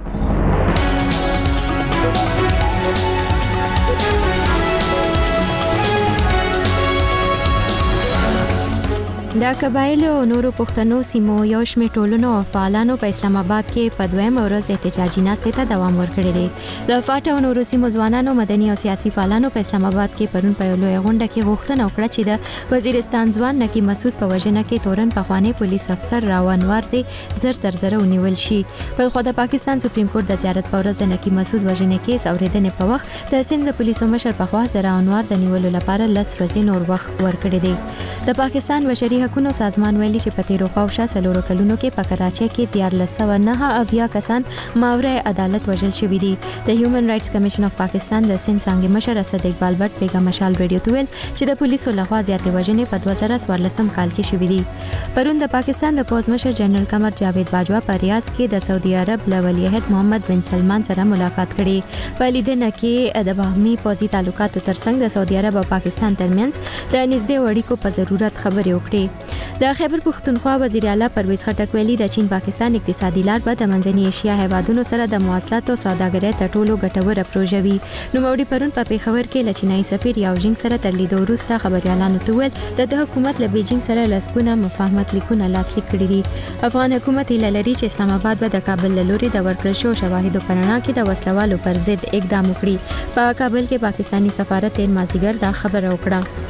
د قبایل او نورو پښتنو سیمو یو شمېر ټولنو او فعالانو په اسلام آباد کې په دویم ورځ احتجاجي ناستې ته دوام ورکړی دی. د فاټا او نورو سیمو ځوانانو مدني او سیاسي فعالانو په اسلام آباد کې پرون په یو لوی غونډه کې غوښتنه وکړه چې د وزیرستان ځوان نکی مسعود په وژنه کې تورن پخوانی پولیس افسر راونوار دی زر تر زر ونیول شي. په خو د پاکستان سپریم کورټ د زیارت په ورځ د نکی مسعود وژنې کیس اوریدنې په وخت د سند د پولیسو مشر په خوا راونوار د نیولو لپاره 10 ورځې نور وخت ورکړی دی. د پاکستان بشري حقوقو سازمان ویلي چې په تیرو خواوشا سلورو کلونو کې په کراچۍ کې 1309 کسان ماورای عدالت وژل شوي دي. د هیومن رائټس کمیشن اف پاکستان د سند څنګه مشر اسد اقبال بټ بیگم مشال ریډیو ته ویل چې د پولیسو لخوا زیاتې وژنې په 2014 کال کې شوې دي. پرون د پاکستان د پوز مشر جنرال قمر جاوید باجوا په ریاض کې د سعودي عرب له ولیعهد محمد بن سلمان سره ملاقات کړي. په لیدنه کې د باهمي پوزي تعلقاتو ترڅنګ د سعودي عرب او پاکستان ترمنځ د نږدې اړیکو په ضرورت خبرې وکړي. د خیبر پښتونخوا وزیر اعلی پرویز خټک ویلي د چین پاکستان اقتصادي لار به د منځنۍ ایشیا هیوادونو سره د مواصلات او سوداګرۍ تر ټولو ګټوره پروژه وي. نوموړي پرون په پیښور کې له چینایي سفیر یاو جینګ سره تر لیدو وروسته خبريالانو ته ویل د حکومت له بیجینګ سره لاسګونه مفاهمت لیکونه لاسلیک کړي دي. افغان حکومت هیله لري چې اسلام آباد به د کابل له لوري د ورکړل شوو شواهدو په رڼا کې د وسلوالو پر ضد اقدام وکړي. په کابل کې پاکستانی سفارت تیر مازیګر دا خبره وکړه.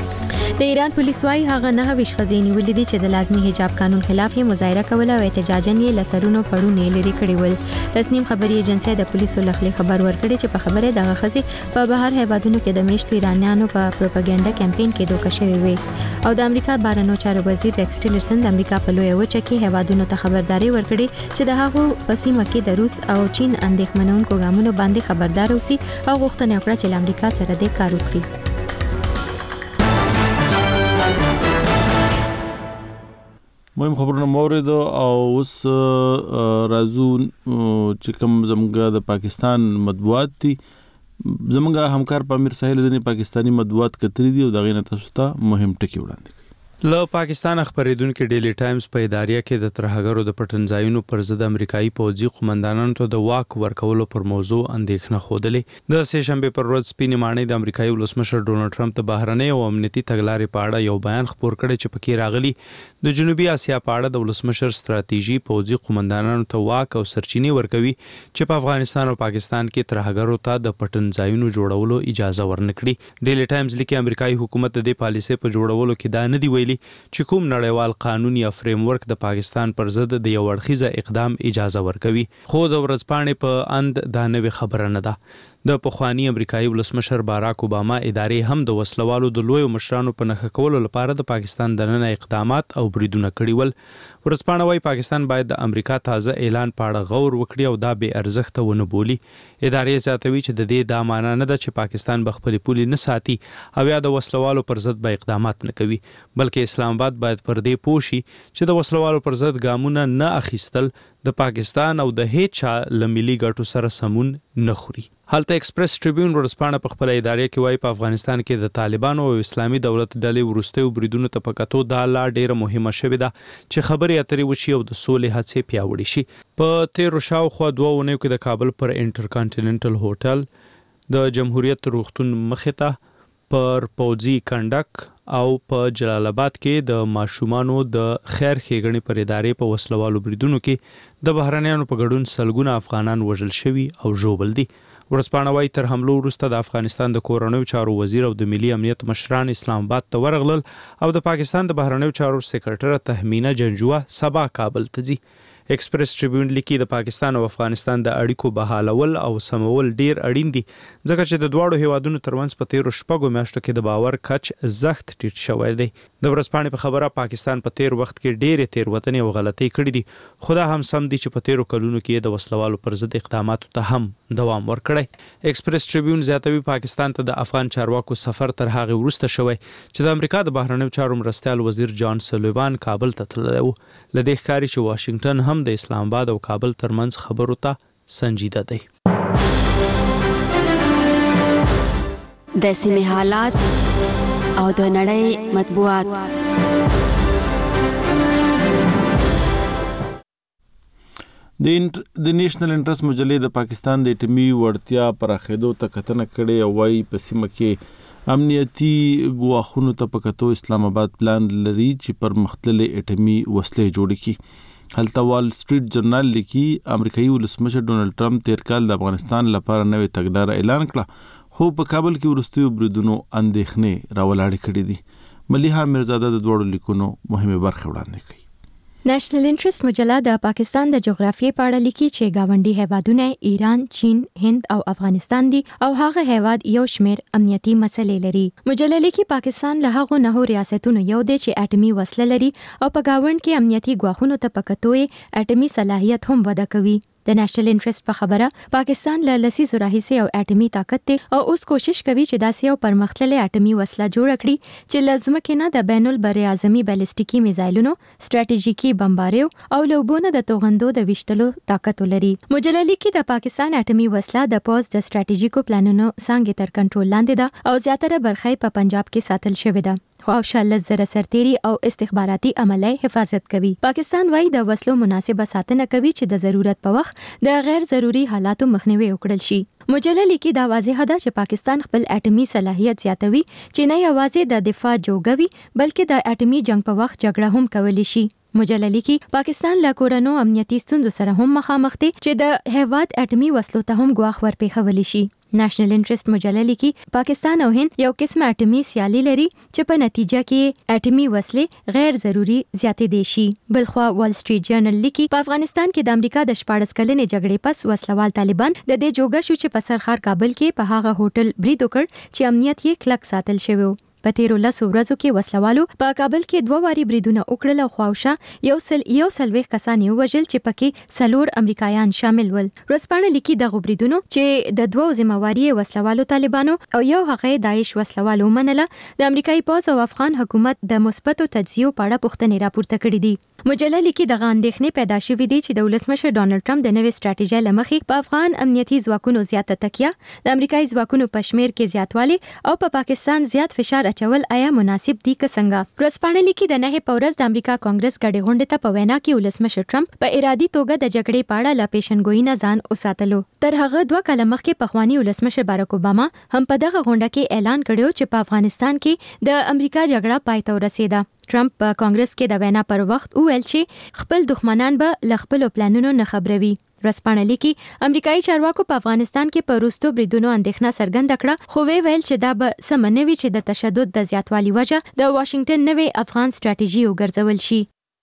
د ایران پولیس وايي هغه 9 خزې نیولې دي چې د لازمي حجاب قانون خلاف یې مظاهره کوله او احتجاجن یې لسرونو پړونه لري کړی ول. تسنیم خبري ایجنسی د پولیسو لخوا خبر ورکړي چې په خبره دغه خزې په بهر هیوادونو کې د میشتو ایرانیانو په پروپاګاندا کمپاین کې دوکه شوی وي. او د امریکا بهرنیو چارو وزیر ریکس ټیلرسن د امریکا په لوی وچه کې هیوادونو ته خبرداري ورکړي چې د هغو په سیمه کې د روس او چین اندېښمنونکو ګامونو باندې خبردار اوسي او غوښتنه وکړه چې امریکا سره د کار وکړي. مهم خبرونه مورید او اوس راځو چې کوم زموږ د پاکستان مطبوعات دي. زموږ همکار پامیر ساحل ځنې پاکستانی مطبوعات کتري دي او دغه نه تاسو ته مهم ټکی وړاندې کوي. له پاکستان خبرېدونکو ډیلی ټایمز په ادارې کې د ترهګرو د پټنځایونو پر ضد امریکایي پوځي قومندانانو ته د واک ورکولو پر موضوع اندېښنه خوده. د سه شنبه پر ورځ سپینې ماڼۍ د امریکایي ولسمشر ډونالد ټرمپ د بهرنۍ او امنیتي تګلارې په اړه یو بیان خپور کړی چې پکې راغلي د جنوبي اسیا په اړه د ولسمشر ستراتیژي پوځي قومندانانو ته واک او سرچینې ورکوي چې په افغانستان او پاکستان کې ترهګرو ته د پټنځایونو جوړولو اجازه ورنکړي. ډیلی ټایمز لیکي امریکایي حکومت د دې پالیسۍ په جوړولو کې دا نه دی ویلي چې کوم نړیوال قانون یا فریم ورک د پاکستان پر ضد د یو اړخیزه اقدام اجازه ورکوي. خو د ورځپاڼې په اند دا نوې خبره نه ده. د پخوانی امریکایي ولسمشر باراک اوباما ادارې هم د وسلوالو د لوی مشرانو په نخښه کولو لپاره د پاکستان دننه اقدامات او بریدونه کړي ول. ورځپاڼه وايي پاکستان باید د امریکا تازه اعلان په اړه غور وکړي او دا بې ارزښته ونه بولي. ادارې زیاتوي چې د دې دا معنی نه ده چې پاکستان به خپل پولي نه ساتي او یا د وسلوالو پر ضد به اقدامات نه کوي، بلکې اسلام آباد باید پر دې پوه شي چې د وسلوالو پر ضد ګامونه نه اخیستل د پاکستان او د هیڅ لملي ګټو سره سمون نه خوري. هلته ایکسپریس ټریبیون ورځپاڼه په خپل ادارې کې وايي په افغانستان کې د طالبانو او اسلامي دولت ډلې وروستیو بریدونو ته په کتو دا لا ډیره مهمه شوې ده چې خبرې اترې وشي او د سولې هڅې پیاوړې شي. په تیرو شاوخوا 2 اونیو کې د کابل پر انټرکانټیننټل هوټل د جمهوریت روغتون مخې ته پر پوځي کنډک او په جلال آباد کې د ماشومانو د خیر ښېګڼې پر ادارې په وسلوالو بریدونو کې د بهرنیانو په ګډون سلګونه افغانان وژل شوي او ژوبل دي. ورځپاڼه وايي تر حملو وروسته د افغانستان د کورنیو چارو وزیر او د ملي امنیت مشران اسلام آباد ته ورغلل او د پاکستان د بهرنیو چارو سکرټره تهمینه جنجوه سبا کابل ته ځي. ایکسپریس ټریبیون لیکي د پاکستان او افغانستان د اړیکو بحالول او سمول ډیر اړین دي ځکه چې د دواړو هیوادونو ترمنځ په تیرو شپږو میاشتو کې د باور کچ زخت ټیټ شوی دی. د ورځپاڼې په خبره پاکستان په تیر وخت کې ډېرې تېروتنې او غلطۍ کړې دي، خو دا هم سم دي چې په تیرو کلونو کې د وسلوالو پر ضد اقداماتو ته هم دوام ورکړی. ایکسپریس ټریبیون زیاتوي پاکستان ته د افغان چارواکو سفر تر هغه وروسته شوی چې د امریکا د بهرنیو چارو مرستیال وزیر جان سلیوان کابل ته تللی و. له دې ښکاري چې واشنگټن هم هم د اسلام آباد او کابل ترمنځ خبرو ته سنجیده دی. د سیمې حالات او د نړۍ مطبوعات. د نېشنل انټرست مجلې د پاکستان د اټومي وړتیا پراخېدو ته کتنه کړې او وايي په سیمه کې امنیتي ګواښونو ته په کتو اسلام آباد پلان لري چې پر مختللې اټومي وسلې جوړې کړي. هلته وال سټریټ جرنال لیکي امریکایي ولسمشر ډونالد ټرمپ تیر کال د افغانستان لپاره نوې تګلاره اعلان کړه، خو په کابل کې وروستیو بریدونو اندېښنې راولاړې کړې دي. ملیحه میرزاده د دوړو لیکونو مهمه برخه وړاندې کوي. نېشنل انټرست مجله د پاکستان د جغرافیې په اړه لیکي چې گاونډي هیوادونه ایران، چین، هند او افغانستان دي او هغه هیواد یو شمیر امنیتي مسلې لري. مجله لیکي پاکستان له هغو 9 ریاستونو یو دی چې اټومي وسله لري او په گاوند کې امنیتي ګواښونو ته په کتو اټومي صلاحیت هم وده کوي. د نېشنل انټرست په خبره پاکستان له لسیزو راهیسې یو اټومي طاقت دی او اوس کوشش کوي چې داسې یو پرمختللې اټومي وسله جوړه کړي چې له ځمکې نه د بین البراعظمي بالستیکي میزایلونو، سټراټیژیکي بمباریو او له اوبو نه د توغندو د ویشتلو طاقت ولري. مجله لیکي د پاکستان اټومي وسله د پوز د سټراټیژیکو پلانونو څنګه تر کنټرول لاندې ده او زیاتره برخه په پنجاب کې ساتل شوې ده. خو شالله زره سرتيري او استخباراتي عملي حفاظت کوي. پاکستان وايي د وسلو مناسبه ساتنه کوي چې د ضرورت په وخت د غیر ضروري حالاتو مخنیوي وکړل شي. مجله لیکي دا واضح ده چې پاکستان خپل اټومي صلاحیت زیاتوي چې نه یوازې د دفاع جوګوي بلکې د اټومي جنگ په وخت جګړه هم کولی شي. مجله لیکي پاکستان له کورونو امنیتي ستونزو سره هم مخامخ دی چې د هیواد اټومي وسلو ته هم ګواښ ورپېښولی شي. نېشنل انټرست مجله لیکي پاکستان او هند یو قسمه اټومي سیالي لري چې په نتیجه کې اټومي وسلې غیر ضروري زیاتې دي شي. بلخوا وال سټریټ جرنل لیکي په افغانستان کې د امریکا د 14 کلنې جګړې پس وسلوال طالبان د دې جوګه شو چې په سرخار کابل کې په هغه هوټل برید وکړ چې امنیت یې کلک ساتل شوی و. په تیرو 10 ورځو کې وسلوالو په کابل کې 2 واري بریدونه وکړل او خواوشا یو سلويخ کسان یو وژل چې پکې 4 امریکایان شامل ول. ورسپانه لیکي دغه بریدونو چې د 2 ذمہواری وسلوالو طالبانو او یو هغه داعش وسلوالو منله د امریکایي پوز او افغان حکومت د مثبتو تجزیو په اړه پوښتنې راپورته کړې دي. مجله لیکي دغه اندېښنې پیدا شوې دي چې د ولسمشر ډونالد ټرمپ د نوې سټراټیژۍ لمخې په افغان امنیتي ځواکونو زیاته تکیه، د امریکایي ځواکونو په شمیر کې زیاتوالی او په پاکستان زیات فشار اچول آیا مناسب دي که څنګه. ورسپانه لیکي د 9 پورز د امریکا کانګرس ګډې غونډې ته په وینا کې ولسمشر ټرمپ په ارادي توګه د جګړې په اړه لا پیشنګوئی نه ځان وساتلو. تر هغه 2 کاله مخکې پخوانی ولسمشر باراک اوباما هم په دغه غونډه کې اعلان کړی چې په افغانستان کې د امریکا جګړه پای ته ورسېده. ټرمپ په کانګرس کې د وینا پر وخت وویل چې خپل دښمنان به له خپلو پلانونو نه خبروي. ورسپانه لیکي امریکایي چارواکو په افغانستان کې په وروستو بریدونو اندېښنه څرګنده کړه، خو ویل چې دا به سم نه وي چې د تشدد د زیاتوالي وجه د واشنگټن نوې افغان سټراټیژي وګرځول شي.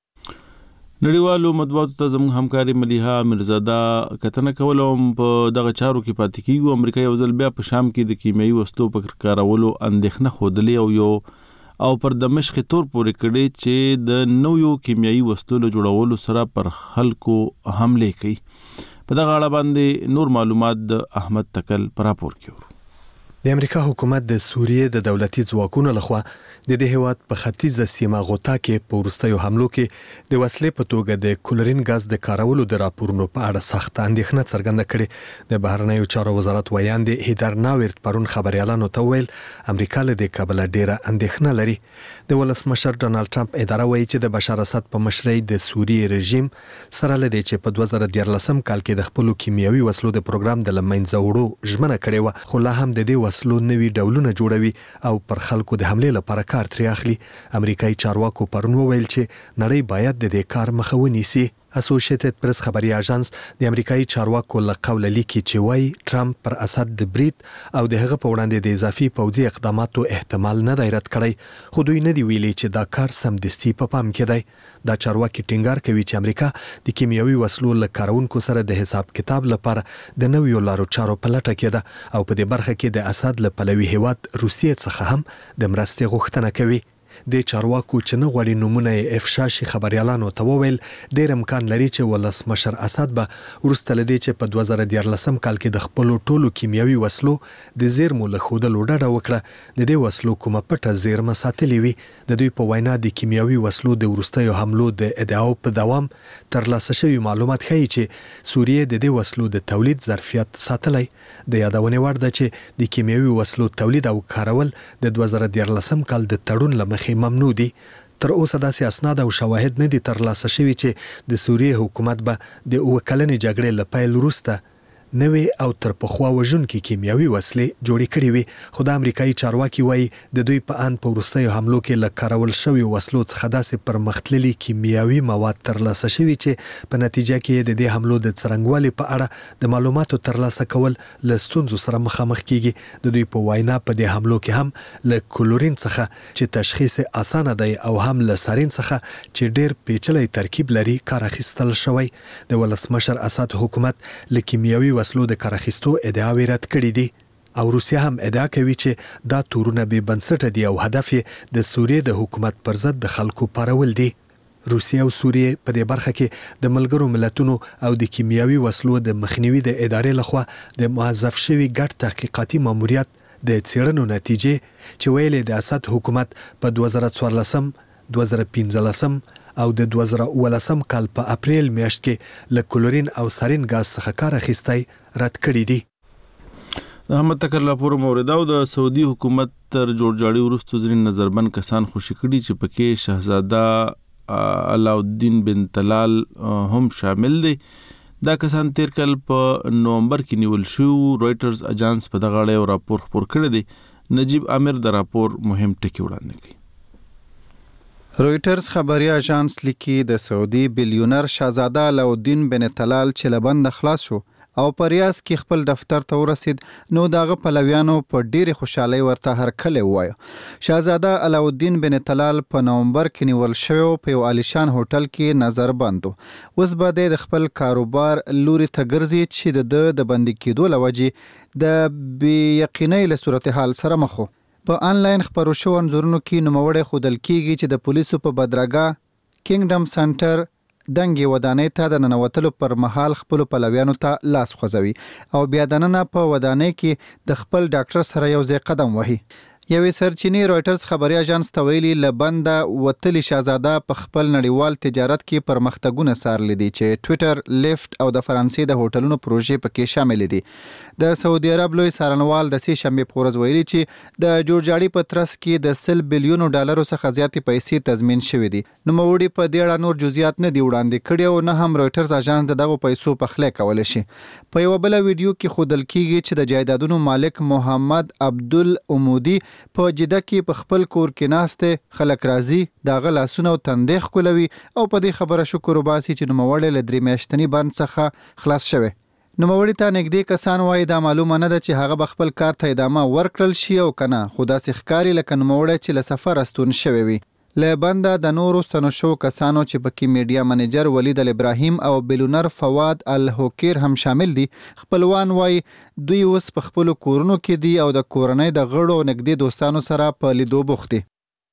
نړیوالو مطبوعاتو ته زموږ همکاري ملیحه میرزاده کتنه کوله په دغه چارو کې پاتې کیږو. امریکا یو ځل بیا په شام کې د کیمیاوي وسلو په کارولو اندېښنه ښودلې او پر دمشق تور پورې کړي چې د نویو کیمیاوي وسلو جوړولو سره پر خلکو حمله کوي. په دغه اړه باندې نور معلومات د احمد تکل پر راپور کې. د امریکا حکومت د سوریې د دولتي ځواکونو لخوا د دې هیواد په ختیځه سیمه غوطه کې په وروستیو حملو کې د وسلې په توګه د کلورین غاز د کارولو د راپورونو په اړه سخت اندېښنه څرګنده کړې. د بهرنیو چارو وزارت ویاند هیدر ناورت پرون خبريالانو ته ویل امریکا له دې کابل ډیره اندېښنه لري. د ولسمشر ډونالد ټرمپ اداره وایي چې د بشار اسد په مشرۍ د سوریې رژیم سره لدی چې په 2014 کال کې د خپل کیمیاوي وسلو د پروګرام د لمنځه وړو ژمنه کړې و، خو لا هم د دې وسلو نوي ډولونه جوړوي او پر خلکو د حمله لپاره کار ترې اخلي. امریکایي چارواکو پرون وویل چې نړۍ باید د دې کار مخه ونیسي. اسوسییټډ پریس خبري اژانس د امریکایي چارواکو له قوله لیکي چې وايي ټرمپ پر اسد د برید او د هغه په وړاندې د اضافي پوځي اقداماتو احتمال نه دی رد کړی، خو دوی نه دی ویلي چې دا کار سمدستي په پام کې دی. دا چارواکي ټینګار کوي چې امریکا د کیمیاوي وسلو له کارونکو سره د حساب کتاب لپاره د نویو لارو چارو په لټه کې ده او په دې برخه کې د اسد له پلوي هیواد روسیې څخه هم د مرستې غوښتنه کوي. د چارواکو چې نه غوړي نمونه افشا شي خبريالانو ته وویل ډېر امکان لري چې ولسمشر اسد به ورسته لدی چې په 2014 کال کې د خپل ټولو کیمیاوي وسلو د زیرمو له خودلو ډډه وکړه. د دې وسلو کومه پټه زیرمه ساتلې وي. د دوی په وینا د کیمیاوي وسلو د ورستیو حملو د ادعاو په دوام ترلاسه شوی معلومات ښیي چې سوریه د دې وسلو د تولید ظرفیت ساتلی. د یادونې وړ ده چې د کیمیاوي وسلو تولید او کارول د 2014 کال د تړون له مخې ممنوع دي. تر اوسه داسې اسناد او شواهد نه دي ترلاسه شوي چې د سوریه حکومت به د اوکلنې جګړې له پیل وروسته نوې او تر پخوا وژونکې کیمیاوي وسلې جوړې کړې وي. خو د امریکایي چارواکي وایي د دوی په ان په وروستیو حملو کې له کارول شوي وسلو څخه داسې پرمختللي کیمیاوي مواد ترلاسه شوي چې په نتیجه کې د دې حملو د څرنګوالي په اړه د معلوماتو ترلاسه کول له ستونزو سره مخامخ کیږي. د دوی په وینا په دې حملو کې هم له کلورین څخه چې تشخیص اسانه دی او هم له سارین څخه چې ډېر پیچلی ترکیب لري کار اخیستل شوی. د ولسمشر اسد حکومت له کیمیاوي وسلو د کار اخیستو ادعاوې رد کړې دي او روسیه هم ادعا کوي چې دا تورونه بې بنسټه دي او هدف یې د سوریې د حکومت پر ضد د خلکو پارول دي. روسیه او سوریه په دې برخه کې د ملګرو ملتونو او د کیمیاوي وسلو د مخنیوي د ادارې لخوا د موظف شوي ګډ تحقیقاتي ماموریت د څېړنو نتیجې چې ویلې د اسد حکومت په 2014 2015 او د 2018 کال په اپریل میاشت کې له کلورین او سارین غاز څخه کار اخیستی رد کړی دي. د احمد تکر راپور مورد او د سعودي حکومت تر جوړجاړي وروسته ځینې نظربند کسان خوشي کړي چې پکې شاهزاده علاؤالدین بن طلال هم شامل دي. دا کسان تیر کال په نومبر کې نیول شو. رويټرز اجانس په دغه اړه راپور خپور کړی دی. نجیب عامر د راپور مهم ټکی وړاندې کړي. رويټرز خبري اژانس لیکي د سعودي بلیونر شاهزاده علاؤالدین بن طلال چې لبند خلاص شو او په ریاض کې خپل دفتر ته ورسید نو داغه پلویانو په ډېر خوشحالي ورته هرکلی وایي. شاهزاده علاؤالدین بن طلال په نومبر کې نیول شوی په یو عالیشان هوټل کې نظر بندو. اوس به د خپل کاروبار لوري ته ګرځي چې د بندي کېدو لوجې د بې یقینۍ له صورتحال سره مخ. په آنلاین خبرو شو انځورونو کې نوموړی ښودل کېږي چې د پولیسو په بدرګه کینګډم سنټر دنګې ودانۍ ته د ننوتلو پر مهال خپلو پلویانو ته لاس خوځوي او بیا دننه په ودانۍ کې د خپل ډاکټر سره یو ځای قدم وهي. یوې سرچینې رويټرز خبري اژانس ته ویلي له بنده وتلي شاهزاده په خپل نړیوال تجارت کې پرمختګونه څارلي دي چې ټویټر، لیفټ او د فرانسې د هوټلونو پروژې پکې شامل دي. د سعودي عرب لوی څارنوال د سې شنبې په ورځ ویلي چې د جوړجاړي په ترڅ کې د 100 بلیونو ډالرو څخه زیاتې پیسې تضمین شوې دي. نوموړي په دې اړه نور جزئیات نه دي وړاندې کړي او نه هم رويټرز اژانس دغه پیسو پخلی کولی شي. په یو بل ویډیو کې ښودل کېږي چې د جایدادونو مالک محمد عبدالعمودي په جده کې په خپل کور کې ناسته خلک راځي داغه لاسونه او تندې ښکلوي او په دې خبره شکر وباسي چې نوموړی له 3 میاشتني بند څخه خلاص شوی. نوموړي ته نږدې کسان وایي دا معلومه نه ده چې هغه به خپل کار ته ادامه ورکړل شي او کنه، خو داسې ښکاري لکه نوموړی چې له سفر استون شوی وي. له بنده د نورو ستنو شو کسانو چې پکې میډیا منیجر ولید الابراهیم او بلونر فواد الهوکیر هم شامل دي. خپلوان وایي دوی اوس په خپل کورونو کې دي او د کورنۍ د غړو نږدې دوستانو سره په لیدو بوخت دي.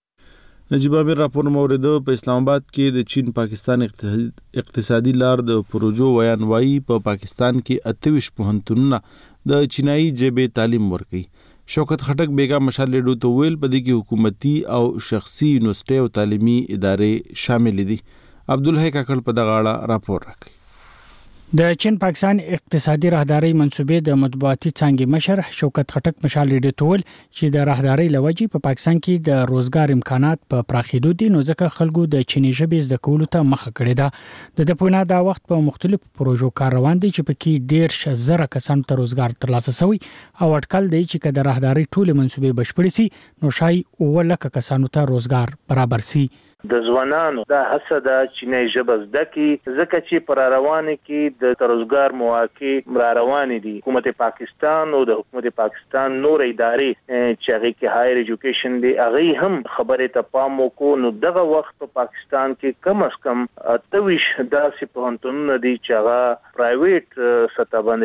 نجیب عامر راپور مورد په اسلام آباد کې د چین پاکستان اقتصادي لار د پروژو ویان وایي په پاکستان کې 28 پوهنتونونه د چینایي ژبې تعلیم ورکوي. شوکت خټک بیگا مشال لیډو ته ویل په دې کې حکومتي او شخصي یونیورسيټي او تعلیمي ادارې شامل دي. عبدالحی کاکړ په دغه اړه راپور راکړي. د چین پاکستان اقتصادي راهداري منسوبې د مطبوعاتي څانګې مشر شوکت خټک مشال لیډو ته ویل چې د راهداري لوجې په پاکستان کې د روزګار امکانات په پراخېدو دي نو ځکه خلکو د چیني ژبې زده کولو ته مخه کړې ده. د پونا دا وخت په مختلفو پروژو کار روان دي چې پکې 1,000 کسانو ته روزګار ترلاسه شوی او اټکل دی چې کله راهداري ټول منسوبې بشپړ شي نو شای 9,00,000 کسانو ته روزګار برابر شي. د ځوانانو دا هڅه ده چې نه ژبه زده کړي ځکه چې پر روانه کې د روزګار مواقع را روانې دي. حکومت پاکستان او د حکومت پاکستان نور ادارې چې هغه کې هایر ایجوکیشن دي هغه هم خبره ته پام وکړو نو دغه وخت په پاکستان کې کم از کم 28 داسې پوهنتونونه دي چې هغه پرایویټ سطح باندې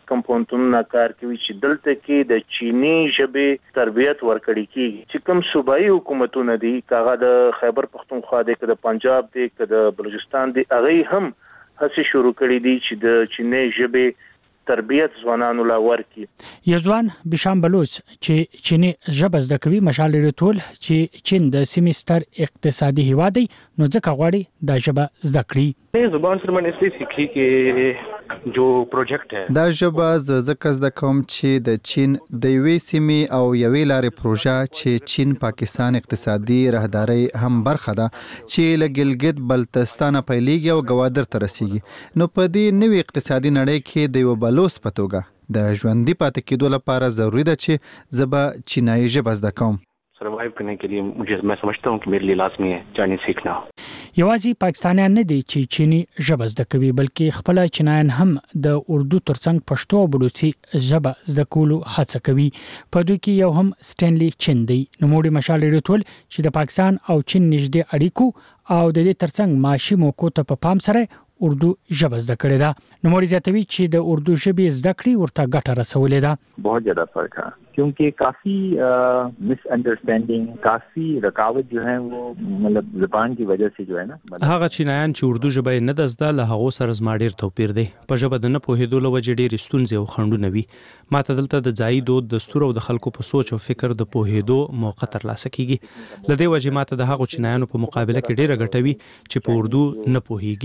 کوم پونتونونه کار کوي چې دلته کې د چینی ژبې تربیت ورکړي کیږي چې کوم صوبایي حکومتونه دي کاغه د خیبر پختونخوا دی که د پنجاب دی که د بلوچستان دی هغه هم هڅه شروع کړې دي چې د چینی ژبې تربیت ځوانانو لا ورکي. یو ځوان بشام بلوچ چې چینی ژبه زده کوي مشال لري ټول چې چین د سیمې ستر اقتصادي هیواد دی نو ځکه غواړي دا ژبه زده کړي. زبان سره من اسلی سیکھی کې جو پروجیکټ ہے دا ژبه زکه زده کوم چې د چین د یوې سیمې او یوې لارې پروژه چې چین پاکستان اقتصادي راهداري هم برخه ده چې له ګلګت بلتستان پیلېږي او ګوادر ته رسیږي. نو په دې نوې اقتصادي نړۍ کې د یو بلوس په توګه د ژوندۍ پاتې کېدو لپاره ضروری ده چې زبا چینایي ژبه زده کوم. سروایو کرنے کے لیے میں سمجھتا ہوں کہ میرے لیے لازمی ہے چائنیز سیکھنا. یوازې پاکستانیان نه دي چې چینی ژبه زده کوي بلکې خپل چینایان هم د اردو ترڅنګ پښتو او بلوچي ژبه زده کولو هڅه کوي. په دوی کې یو هم سټینلی چین دی. نوموړي مشال لري ټول چې د پاکستان او چین نږدې اړیکو او د دې ترڅنګ معاشي موقعو ته په پام سره اردو ژبه زده کړې ده. نوموړي زیاتوي چې د اردو ژبې زده کړې ورته ګټه رسولې ده. बहुत ज़्यादा फर्क है क्योंकि काफ़ी मिसअंडरस्टैंडिंग काफ़ी रकावट जो है वो मतलब ज़बान की वजह से जो है ना هغه چینایان چې اردو ژبه نه د زده له هغه سره زما ډیر توپیر دی. په ژبه د نه پوهېدو له وجې ډېرې ستونزې او خنډونه وي. ما ته دلته د ځایي دود دستور او د خلکو په سوچ او فکر د پوهېدو موقع ترلاسه کیږي. له دې وجې ما ته د هغو چینایانو په مقابله کې ډېره ګټه وي چې په اردو نه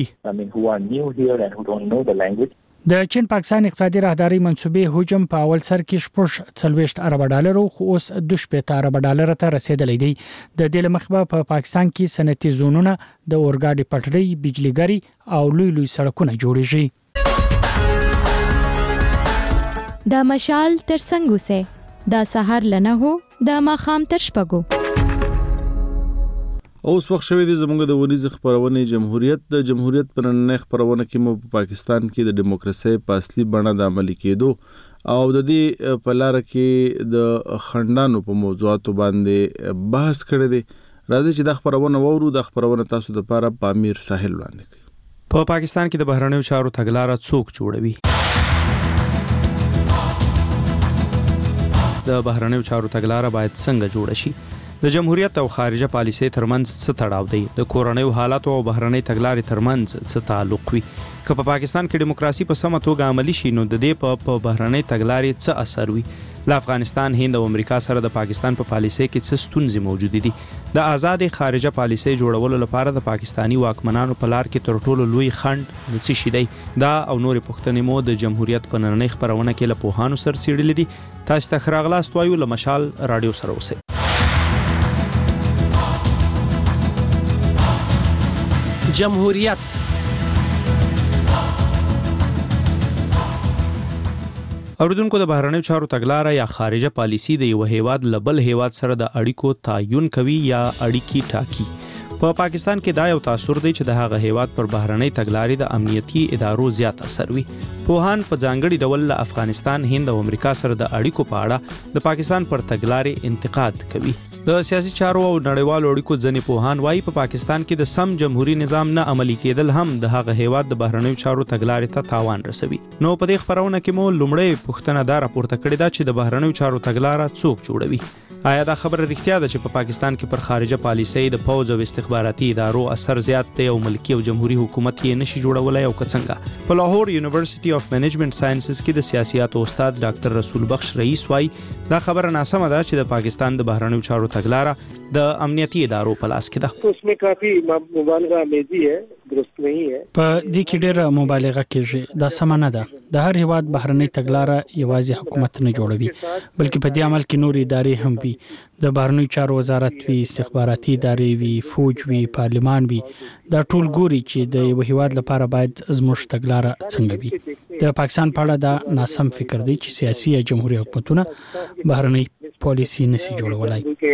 پوهېږي. د چین پاکستان اقتصادي راهداري منسوبې حجم په اول سر کې 40 ارب ډالر خو اوس 22 ارب ډالر ته رسیدلې دی. د دې لمخبه په پاکستان کې صنعتي زونونه د اورګاډي پټلۍ بجلیګری او لوی سړکونه جوړیږي. د مشال ترڅنګ اوسه د سحر لنه هو د ماخام تر شپږو. اوس وخت شوی دی زموږ د ونیز خبرونه جمهوریت پر نن خبرونه کې مو په پاکستان کې د دیموکراسي په اصلي بڼه د عملي کېدو او د دې په لار کې د خندانو په موضوعاتو باندې بحث کړی دی. راځي چې د خبرونه وورو د خبرونه تاسو د لپاره پامیر ساحل وړاندې کړي. په پاکستان کې د بهرنیو چارو تګلارې څوک جوړوي؟ د بهرنیو چارو تګلارې باید څنګه جوړ شي؟ د جمهوریت او خارجه پالیسۍ ترمنځ څه تړاو دی؟ د کورنیو حالاتو او بهرنۍ تګلارې ترمنځ څه تعلق وي؟ که په پاکستان کې دیموکراسي په سمه توګه عملی شي نو د دې په بهرنۍ تګلارې څه اثر وي؟ له افغانستان، هند او امریکا سره د پاکستان په پالیسۍ کې څه ستونزې موجود دي؟ د آزاد خارجه پالیسۍ جوړولو لپاره د پاکستانی واکمنانو په لار کې تر ټولو لوی خنډ د څه شي دی؟ دا او نورې پوښتنې مو د جمهوریت په نننۍ خبرونه کې له پوهانو سره څېړلې دي. تاسو ته ښه راغلاست وایو. له مشال رادیو سره اوسئ. جمهوریت اوریدونکو د بهرنیو چارو تګلارې یا خارجه پالیسی د یو هیواد له بل هیواد سره د اړیکو تعین کوي یا اړیکې ټاکي. په پاکستان کې دا یو تاثر دی چې د هغه هیواد پر بهرنۍ تګلارې د امنیتي ادارو زیات اثر وي. پوهان په ځانګړي ډول له افغانستان، هند او امریکا سره د اړیکو په اړه د پاکستان پر تګلارې انتقاد کوي. د سیاسي چارو او نړیوالو اړیکو ځینې پوهان وایي په پاکستان کې د سم جمهوریت نظام نه عملي کېدل هم د هغه هیواد د بهرنیو چارو تګلارې ته تاوان رسوي. نو په دې خبرونه کې مو لومړی پوښتنه دا راپورته کړې ده چې د بهرنیو چارو تګلارې څوک جوړوي؟ آیا دا خبره رښتیا ده چې په پاکستان کې پر خارجه پالیسۍ د پوځ او استخباراتي ادارو اثر زیات دی او ملکی او جمهوریت حکومت یې نشي جوړولای او څنګه؟ په لاهور یونیورسيټي اف منیجمنٹ ساينسز کې د سیاسياتو استاد ډاکټر رسول بخش رئیس وایي دا خبره ناسمه ده چې د پاکستان د بهرنیو چارو تګلارې د امنیتي ادارو په لاس کې ده. उसमें काफी मुबालगा आमेजी है, درست नहीं है. په دې کې ډېر مبالغه کیږي. دا سم نه ده. د هر هیواد بهرنۍ تګلارې یوازې حکومت نه جوړوي بلکې په دې عمل کې نور ادارې هم وي. د بهرنیو چارو وزارت وي، استخباراتي ادارې وي، فوج وي، پارلمان وي. دا ټول ګوري چې د یو هیواد لپاره باید زموږ تګلارې څنګه وي. د پاکستان په اړه دا ناسم فکر دی چې سیاسي یا جمهوریت حکومتونه بهرنۍ پالیسی نشي جوړولای. जो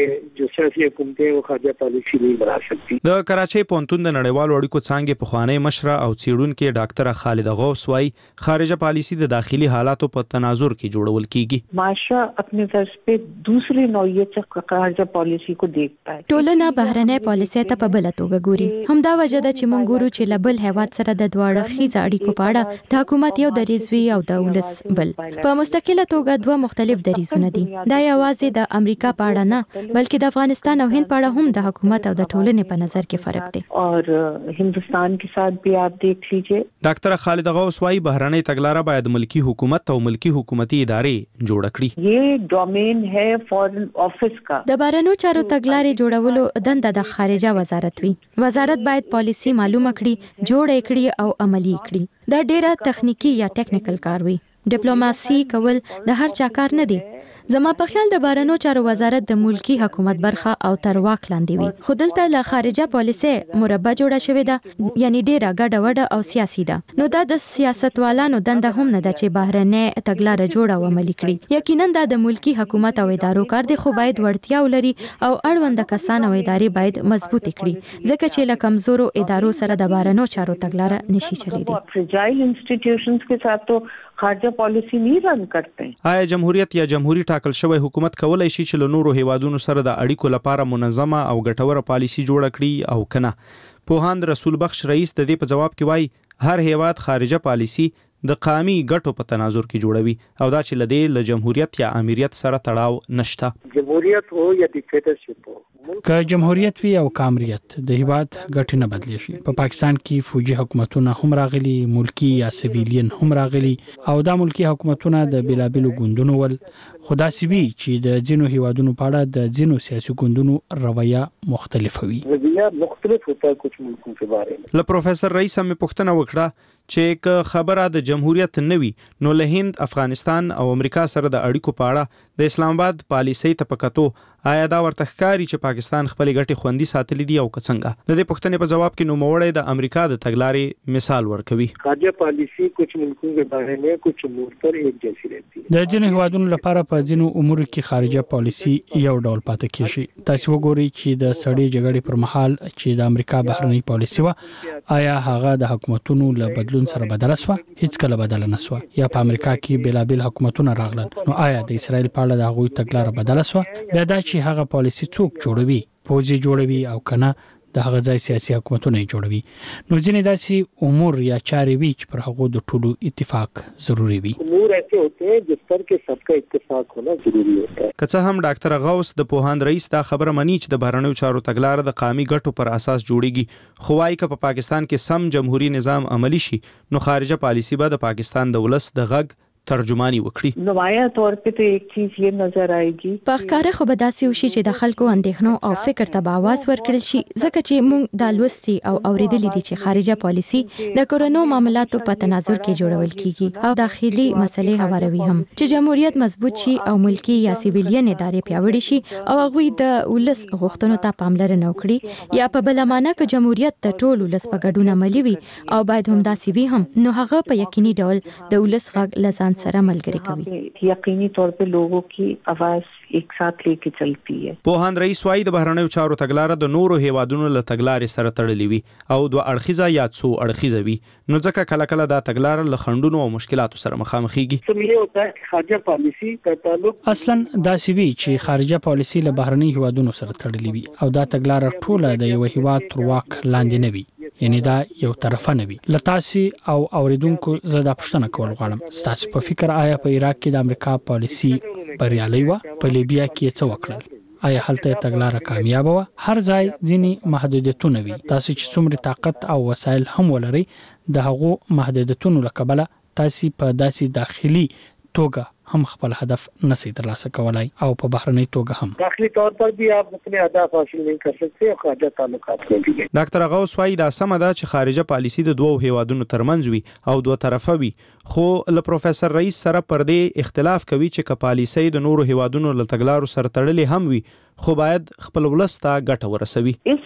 सियासी हुकूमतें वो खारजा पॉलिसी नहीं बना सकती। د کراچۍ پوهنتون د نړیوالو اړیکو څانګې پخوانی مشره او څېړونکې ډاکټره خالده غوث وايي خارجه پالیسی د داخلي حالاتو په تناظر کې جوړول کیږي. معاشره अपने طرز पे दूसरी नौعیت से خارجه پالیسی को देखता है. ټولنه بهرنۍ پالیسي ته په بل توګه ګوري. همدا وجه ده چې موږ ګورو چې لبل هیواد سره د دواړه خيزه اړیکو په اړه د حکومت یو دریځ وی او د ولس بل په مستقله توګه دوه مختلف دریځونه دي. دا یوازې د امریکا په اړه نه بلکې د افغانستان او هند په اړه هم د حکومت او د ټولنې په نظر کې فرق دی. اور هندوستان के साथ भी आप देख लीजिए. ډاکټره خالده غوث وايي بهرنۍ تګلاره باید ملکی حکومت او ملکی حکومتي ادارې جوړ کړي. یہ ډومین ہے فارن آفس کا. د بهرنیو چارو تګلارې جوړولو دنده د خارجه وزارت وي. وزارت باید پالیسی معلومه کړي، جوړ کړي او عملی کړي. دا ډیره تخنیکی یا ټیکنیکل کار وي. ډیپلوماسي کول د هر چا کار نه دی. زما په خیال د بهرنیو چارو وزارت د ملکی حکومت برخه او تر واک لاندې وي. خو دلته له خارجه پالیسي مربع جوړه شوې ده، یعنی ډیره ګډه وډه او سیاسي ده. نو دا د سیاستوالانو دنده هم نه ده چې بهرنۍ تګلاره جوړه او عملي کړي. یقینا دا د ملکی حکومت او ادارو کار دی، خو باید وړتیا ولري او اړوند کسان او ادارې باید مضبوطې کړي، ځکه چې له کمزورو ادارو سره د بهرنیو چارو تګلاره نشي چلیدي. فرجایل انسټیټیوشنز के साथ तो خارجه پالیسی نه رن کرتے ہیں. آیا جمهوریت یا جمهوریت ټاکل شوی حکومت کولای شي چې له نورو هیوادونو سره د اړیکو لپاره منظمه او ګټوره پالیسی جوړ کړي او کنه؟ پوهاند رسول بخش رئیس د دې په جواب کې وایي هر هیواد خارجه پالیسی د قومي ګټو په تناظر کې جوړوي او دا چې لدې له جمهوریت یا امریت سره تړاو نشته. جمهوریت هو یا ډیکټیټرشپ هو، که جمهوریت وي او کامریت د هیواد ګټ نه بدلی شي. په پاکستان کې فوجي حکومتونه هم راغلي، ملکی یا سیویلین هم راغلي او دا ملکی حکومتونه د بلابلو ګوندونو ول. خدا سیوی چې د ځینو هیوادونو په اړه د ځینو سیاسي ګوندونو رویه مختلفه وي. رویه مختلف ہوتا ہے کچھ ملکوں کے بارے میں. له پروفیسر رئیس هم پوښتنه وکړه چې که خبره د جمهوریت نه وي نو له هند، افغانستان او امریکا سره د اړیکو په اړه د اسلام آباد پالیسي ته پکاتو آیا دا ورته ښکاري چې پاکستان خپل ګټې خوندي ساتلې دي او څنګه؟ د دې پوښتنې په جواب کې نوموړی د امریکا د تګلارې مثال ورکوي. خارجه پالیسی کچھ ملکوں کے بارے میں کچھ امور پر ایک جیسی رہتی ہے. د ځینو هیوادونو لپاره په ځینو امور کې خارجه پالیسی یو ډول پاتې کیږي. تاسو وګورئ چې د سړې جګړې پر مهال چې د امریکا بهرنۍ پالیسی و آیا هغه د حکومتونو له بدلون سره بدله شوه؟ هیڅ کله بدله نه شوه. یا په امریکا کې بلابل حکومتونه راغلل نو آیا د اسرائیل په اړه د هغوی تګلاره بدله شوه؟ بیا دا چې هغه پالیسی څوک جوړوي، پوځي جوړوي او کنه د هغه ځای سیاسي حکومتونه جوړوي. نو ځینې داسې امور یا چارې وي چې پر هغو د ټولو اتفاق ضروری وي. امور ایسے ہوتے ہیں جس پر کہ سب کا اتفاق ہونا ضروری ہوتا ہے. که څه هم ډاکټر غوث د پوهاند رئیس دا خبره مني چې د بهرنیو چارو تګلاره د قومي ګټو پر اساس جوړیږي، خو وايي که په پاکستان کې سم جمهوریت نظام عملی شي نو خارجه پالیسی به د پاکستان د ولس د غږ ترجمانی وکړي. نمایاں طور په ته یک چیز یہ نظر آئیږي په ښکاره خو به داسې وشي چې د خلکو اندېښنو او فکر ته به اواز ورکړل شي، ځکه چې موږ دا لوستي او اوریدلي دي چې خارجه پالیسی د کورونو معاملاتو په تناظر کې جوړول کیږي او داخلي مسلې هواروي هم چې جمهوریت مضبوط شي او ملکی یا سیویلین ادارې پیاوړې شي او هغوی د ولس غوښتنو ته پاملرنه وکړي، یا په بل معنی که جمهوریت د ټول ولس په ګډون عملي وي او باید هم داسې وي هم، نو هغه په یقیني ډول د ولس غږ له ځان سره ملګری کوي. یقیني طور په لوگوں کی आवाज ایک ساتھ لے کے چلتی ہے. پوهاند رئیس وايي د بهرنیو چارو تګلاره د نورو هیوادونو له تګلارې سره تړلې وي او دوه اړخیزه یا څو اړخیزه وي، نو ځکه کله کله دا تګلاره له خنډونو او مشکلاتو سره مخامخېږي. سمې ہوتا ہے خارجه پالیسی کا تعلق اصلا داسې وی چې خارجه پالیسی له بهرنی هیوادونو سره تړلې وي او دا تګلاره ټوله د یو هیواد تر واک لاندې نه وي، یعنی دا یو طرفه نه وي. لتاسي او اوریدونکو زدا پښتنه کول غواړم، تاسو په فکر آیا په عراق کې د امریکا پالیسی بریالي و؟ په لیبیا کې څه وکړل؟ آیا هلته تګلاره کامیاب و؟ هر ځای ځینی محدودیتونه وي. تاسو چې څومره طاقت او وسایل هم ولري د هغو محدودیتونو لکبله تاسو په داسې داخلي توګه هم خپل هدف نسی ترلاسه کولای او په بهرنۍ توګه هم. داخلي طور پر بھی آپ اپنے اهداف حاصل نہیں کر سکتے اور خارجه تعلقات میں بھی. ډاکټر غوث وايي دا سم ده چې خارجه پالیسی د دوه هیوادونو ترمنځ وي او دوه طرفه وي، خو له پروفیسر رئیس سره پر دې اختلاف کوي چې که پالیسی د نورو هیوادونو له تګلارو سره تړلې هم وي خو باید خپل ولس ته ګټه ورسوي. اس وخت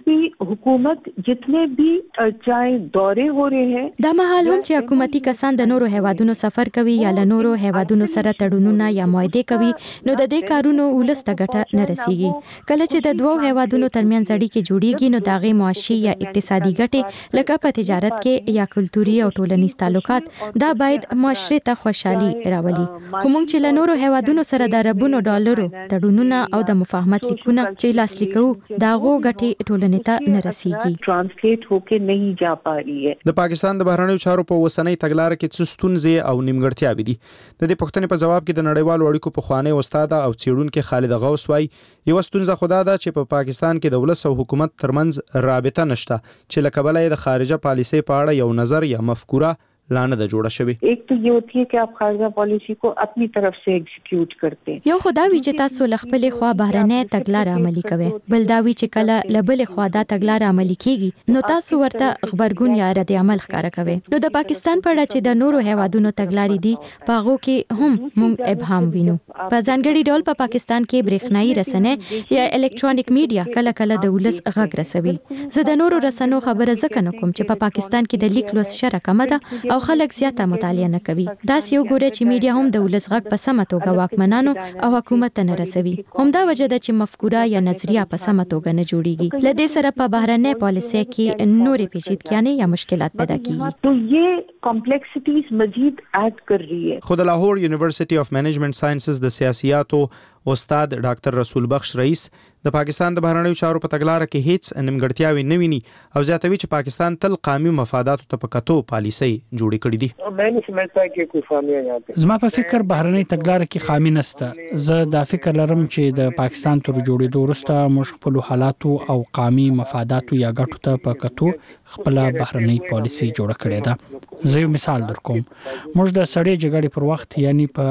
भी हुकूमत जितने भी चाहे दौरे हो रहे हैं دا مهال هم چې حکومتي کسان د نورو هیوادونو سفر کوي یا له نورو هیوادونو سره تړونونه یا معاهده کوي نو د دې کارونو ولسته ګټه نه رسیږي کله چې د دوو هیوادونو ترمنځ اړیکې جوړیږي نو داغه معاشي یا اقتصادي ګټې لکه په تجارت کې یا کلتوري او ټولنیز تعلقات دا باید معاشره ته خوشحالي راولي خو موږ چې له نورو هیوادونو سره د ربونو ډالرو تړونونه او د مفاهمت لیکونه چې لاسلیک کوو داغه ګټې ټولنې ته نه رسیږي ट्रांसलेट होके नहीं जा पा रही है د پاکستان د بهرنیو چارو په وسنۍ تګلارې کې څه ستونزې او نیمګړتیاوې دي د دې پوښتنې په جواب کې د نړیوالو اړیکو په خوانی استاد او څېړونکو خالد غوث وایي یو ستونزه خدا ده چې په پاکستان کې د ولس او حکومت ترمنځ رابطه نشته چې لکه بلې د خارجه پالیسي په اړه یو نظر یا مفکوره لانه د جوړه شوی एक तो ये होती है कि आप खारजा पॉलिसी को अपनी तरफ से एग्जीक्यूट करते हैं یو خداوی چې تاسو لخپل خوا بهرنۍ تګلار عملی کوي بل داوی چې کله لبل خوا دا تګلار عملی کیږي نو تاسو ورته خبرګون یا رد عمل ښکارا کوي نو د پاکستان په اړه چې د نورو هیوادونو تګلارې دي پاغو کې هم مونږ ابهام وینو په ځانګړي ډول په پاکستان کې برېښنايي رسنۍ یا الکترونیک میډیا کله کله د ولس غږ رسوي زه د نورو رسنو خبره ځکه نه کوم چې په پاکستان کې د لیک لوس شره کمه ده او خلک زیاته مطالعه نه کوي دا یو ګوره چې میډیا هم د ولس غږ په سمه توګه واکمنانو او حکومت ته نه رسوي همدا وجه ده چې مفکوره یا نظریه په سمه توګه نه جوړیږي لدې سره په بهرنۍ پالیسي کې نورې پیچیدګیاں یا مشکلات پیدا کیږي تو یہ کمپلیکسٹیز مزید ایڈ کر رہی ہے خود لاهور یونیورسيټي اف مینجمنت ساينسز د سیاسياتو استاد ډاکټر رسول بخش رئیس د پاکستان د بهرنیو چارو په تګلارې کې هیڅ نیمګړتیاوې نه ویني او زیاتوي چې پاکستان تل قومي مفاداتو ته په کتو پالیسي جوړې کړې دي मैं नहीं समझता कि कोई खामियां यहाँ पे زما په فکر بهرنۍ تګلارې کې خامي نشته زه دا فکر لرم چې د پاکستان تر جوړېدو وروسته موږ خپل حالاتو او قومي مفاداتو یا ګټو ته په کتو خپل بهرنۍ پالیسي جوړه کړې ده زه یو مثال درکوم موږ د سړې جګړې پر وخت یعنی په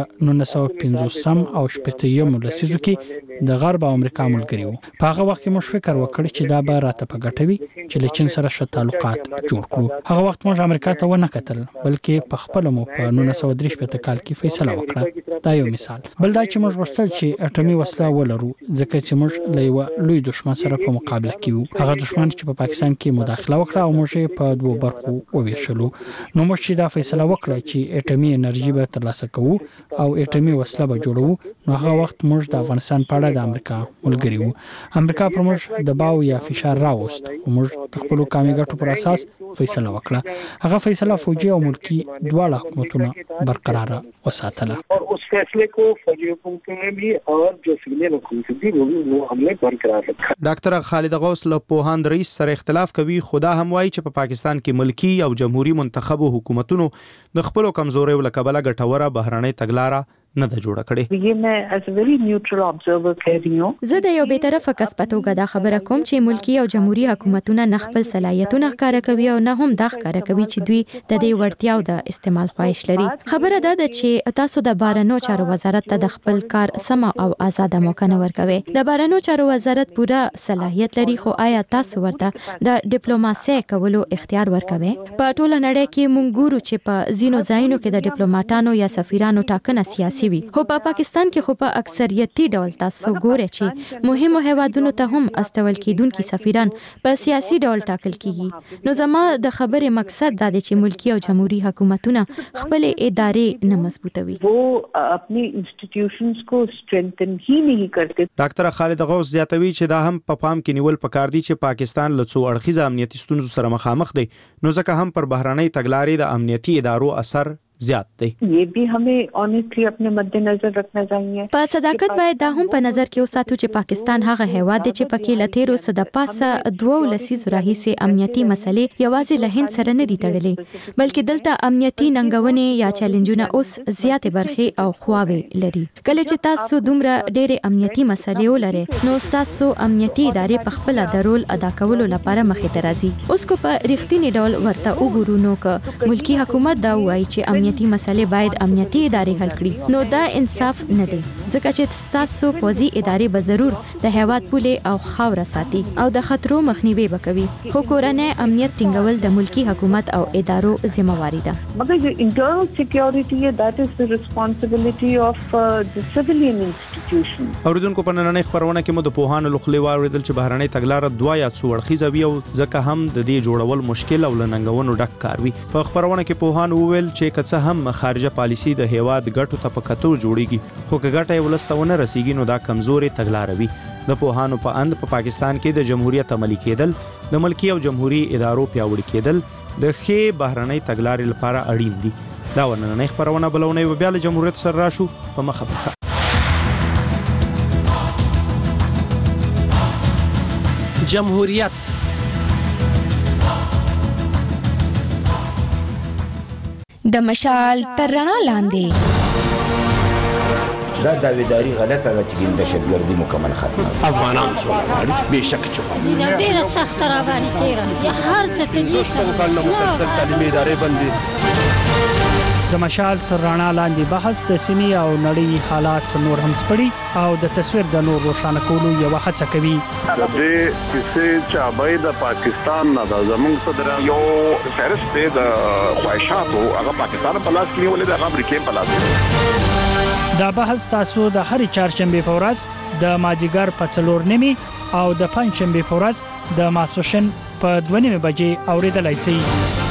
1950 او 80 لسیزو کې د غرب او امریکا ملګری وو په هغه وخت کې موږ فکر وکړ چې دا به راته په ګټوي چې له چین سره ښه تعلقات جوړ کړو هغه وخت موږ امریکا ته ونه کتل بلکې په خپل مو په 1933 کال کې فیصله وکړه دا یو مثال بل دا چې موږ غوښتل چې اټومي وسله ولرو ځکه چې موږ له یو لوی دښمن سره په مقابله کې وو هغه دښمن چې په پاکستان کې مداخله وکړه او موږ په دوه برخو وویشلو نو موږ چې دا فیصله وکړه چې اټومي انرژي به ترلاسه کوو او اټومي وسله به جوړو نو هغه وخت موږ د افغانستان په اړه د امریکا ملګری وو امریکا پر موږ دباو یا فشار راوست او موږ د خپل قومي ګټو پر اساس فیصله وکړه هغه فیصله فوجي او ملکی دواړه حکومتونه برقرار وساتله और उस फैसले को फौजी हुकूमतों ने भी और जो सिविलियन हुकूमत थी वो हमने बरकरार रखा ډاکټر خالد غوث له پوهاند رئیس سره اختلاف کوي خدا هم وایي چې په پاکستان کې ملکی او جمهوریت منتخبو حکومتونو د خپل کمزوري ولکبله ګټوره بهرنۍ تګلارې نه ده جوړه کړې ये मैं as a very neutral observer कह रही हूं زه د یو بیطرفه کس په توګه دا خبره کوم چې ملکی او جمهوریت حکومتونه نه خپل صلاحیتونه ښکارا کوي او نه هم دا ښکارا کوي چې دوی د دې وړتیاو د استعمال خواهش لري خبره ده چې تاسو د بهرنیو چارو وزارت ته د خپل کار سم او آزاد موقع نه ورکوي د بهرنیو چارو وزارت پوره صلاحیت لري خو آیا تاسو ورته د ډیپلوماسي کولو اختیار ورکوي په ټوله نړۍ کې مونږ ګورو چې په زینو ځایونو کې د ډیپلوماټانو یا سفیرانو ټاکنه سیاسي وي خو په پاکستان کې خو په اکثریتي ډول تاسو ګورئ چې مهمو هیوادونو ته هم استول کیدونکو سفیران په سیاسي ډول ټاکل کیږي نو زما د خبرې مقصد دا دی چې ملکی او جمهوریت حکومتونه خپل ادارې نه مضبوطوي वो अपनी इंस्टीट्यूशंस को स्ट्रेंथन ही नहीं करते ډاکټر خالد غوث زیاتوي چې دا هم په پام کې نیول پکار دي چې پاکستان له څو اړخیزه امنیتي ستونزو سره مخامخ دی نو ځکه هم پر بهرنۍ تګلارې د امنیتي ادارو اثر زیات دی ये भी हमें ऑनेस्टली अपने मद्देनजर रखना चाहिए په صداقت باید دا هم په نظر کې وساتو چې پاکستان هغه هیواد دی چې پکې لته روسه د پاسه دوه لسیزو راهیسې امنیتي مسلې یوازې له هند سره نه دي تړلې بلکې دلته امنیتي ننګونې یا چیلنجونه اوس زیاتې برخې او خواوې لري کله چې تاسو دومره ډېرې امنیتي مسلې ولرئ نو تاسو امنیتي ادارې په خپل د رول ادا کولو لپاره مخې ته راځي اوس کو په رښتینی ډول ورته وګورو نو ک ملکی حکومت دا وایي چې امنیتي مسلې باید امنیتي ادارې حل کړي. نو دا انصاف نه دی ځکه چې تاسو پوزي ادارې به ضرور د هیواد پولې او خاور ساتي او د خطرو مخنیوي وکوي. خو کورنۍ امنیت ټینګول د ملکی حکومت او ادارو ذمہواری ده. مګر د انټرنل سکیورټي that is the responsibility of the civilian institution. اوریدونکو په نننۍ خبرونه کې مو د پوهانو لخوا واوریدل چې بهرنۍ تګلارې دوه یا څو اړخیزه وي او ځکه هم د دې جوړول مشکل او لننګونو ډک کار وي. په خبرونه کې پوهانو وویل چې که څه هم خارجه پالیسي د هیواد ګټو ته په کتو جوړیږي خو که ګټه ولستونه رسیږي نو دا کمزوري تګلارې وي. د پوهانو په اند په پاکستان کې د جمهوریت عملي کېدل د ملکی او جمهوریت ادارو پیاوړي کېدل د ښې بهرنۍ تګلارې لپاره اړین دي. دا ورننۍ خبرونه بلونه بیا له جمهوریت سره راشو په مخه بخه. جمهوریت د مشال تر رڼا لاندې دا داویداری غلطه ده چې د دهشتګردي مکمل ختمه افغانان څو غواړي بهشکه چې ډیره سخت را باندې تیره یا هر څه کې کله مسلسل تعلیمي ادارې بندي. د مشال تر رڼا لاندې بحث د سیمې او نړۍ حالات نور هم سپړي او د تصویر د نور روښانه کولو یو هڅه کوي. د دې کیسې چې ابای د پاکستان نه د زمونږ صدر یو فهرست د خواهشاتو هغه پاکستان په لاس کې ولې د امریکا په لاس. دا بحث تاسو د هر چهارشنبه په ورځ د مازیګر په 4:30 او د پنځشنبه په ورځ د ماسپښین په 2:30 بجې اوریدلای شئ.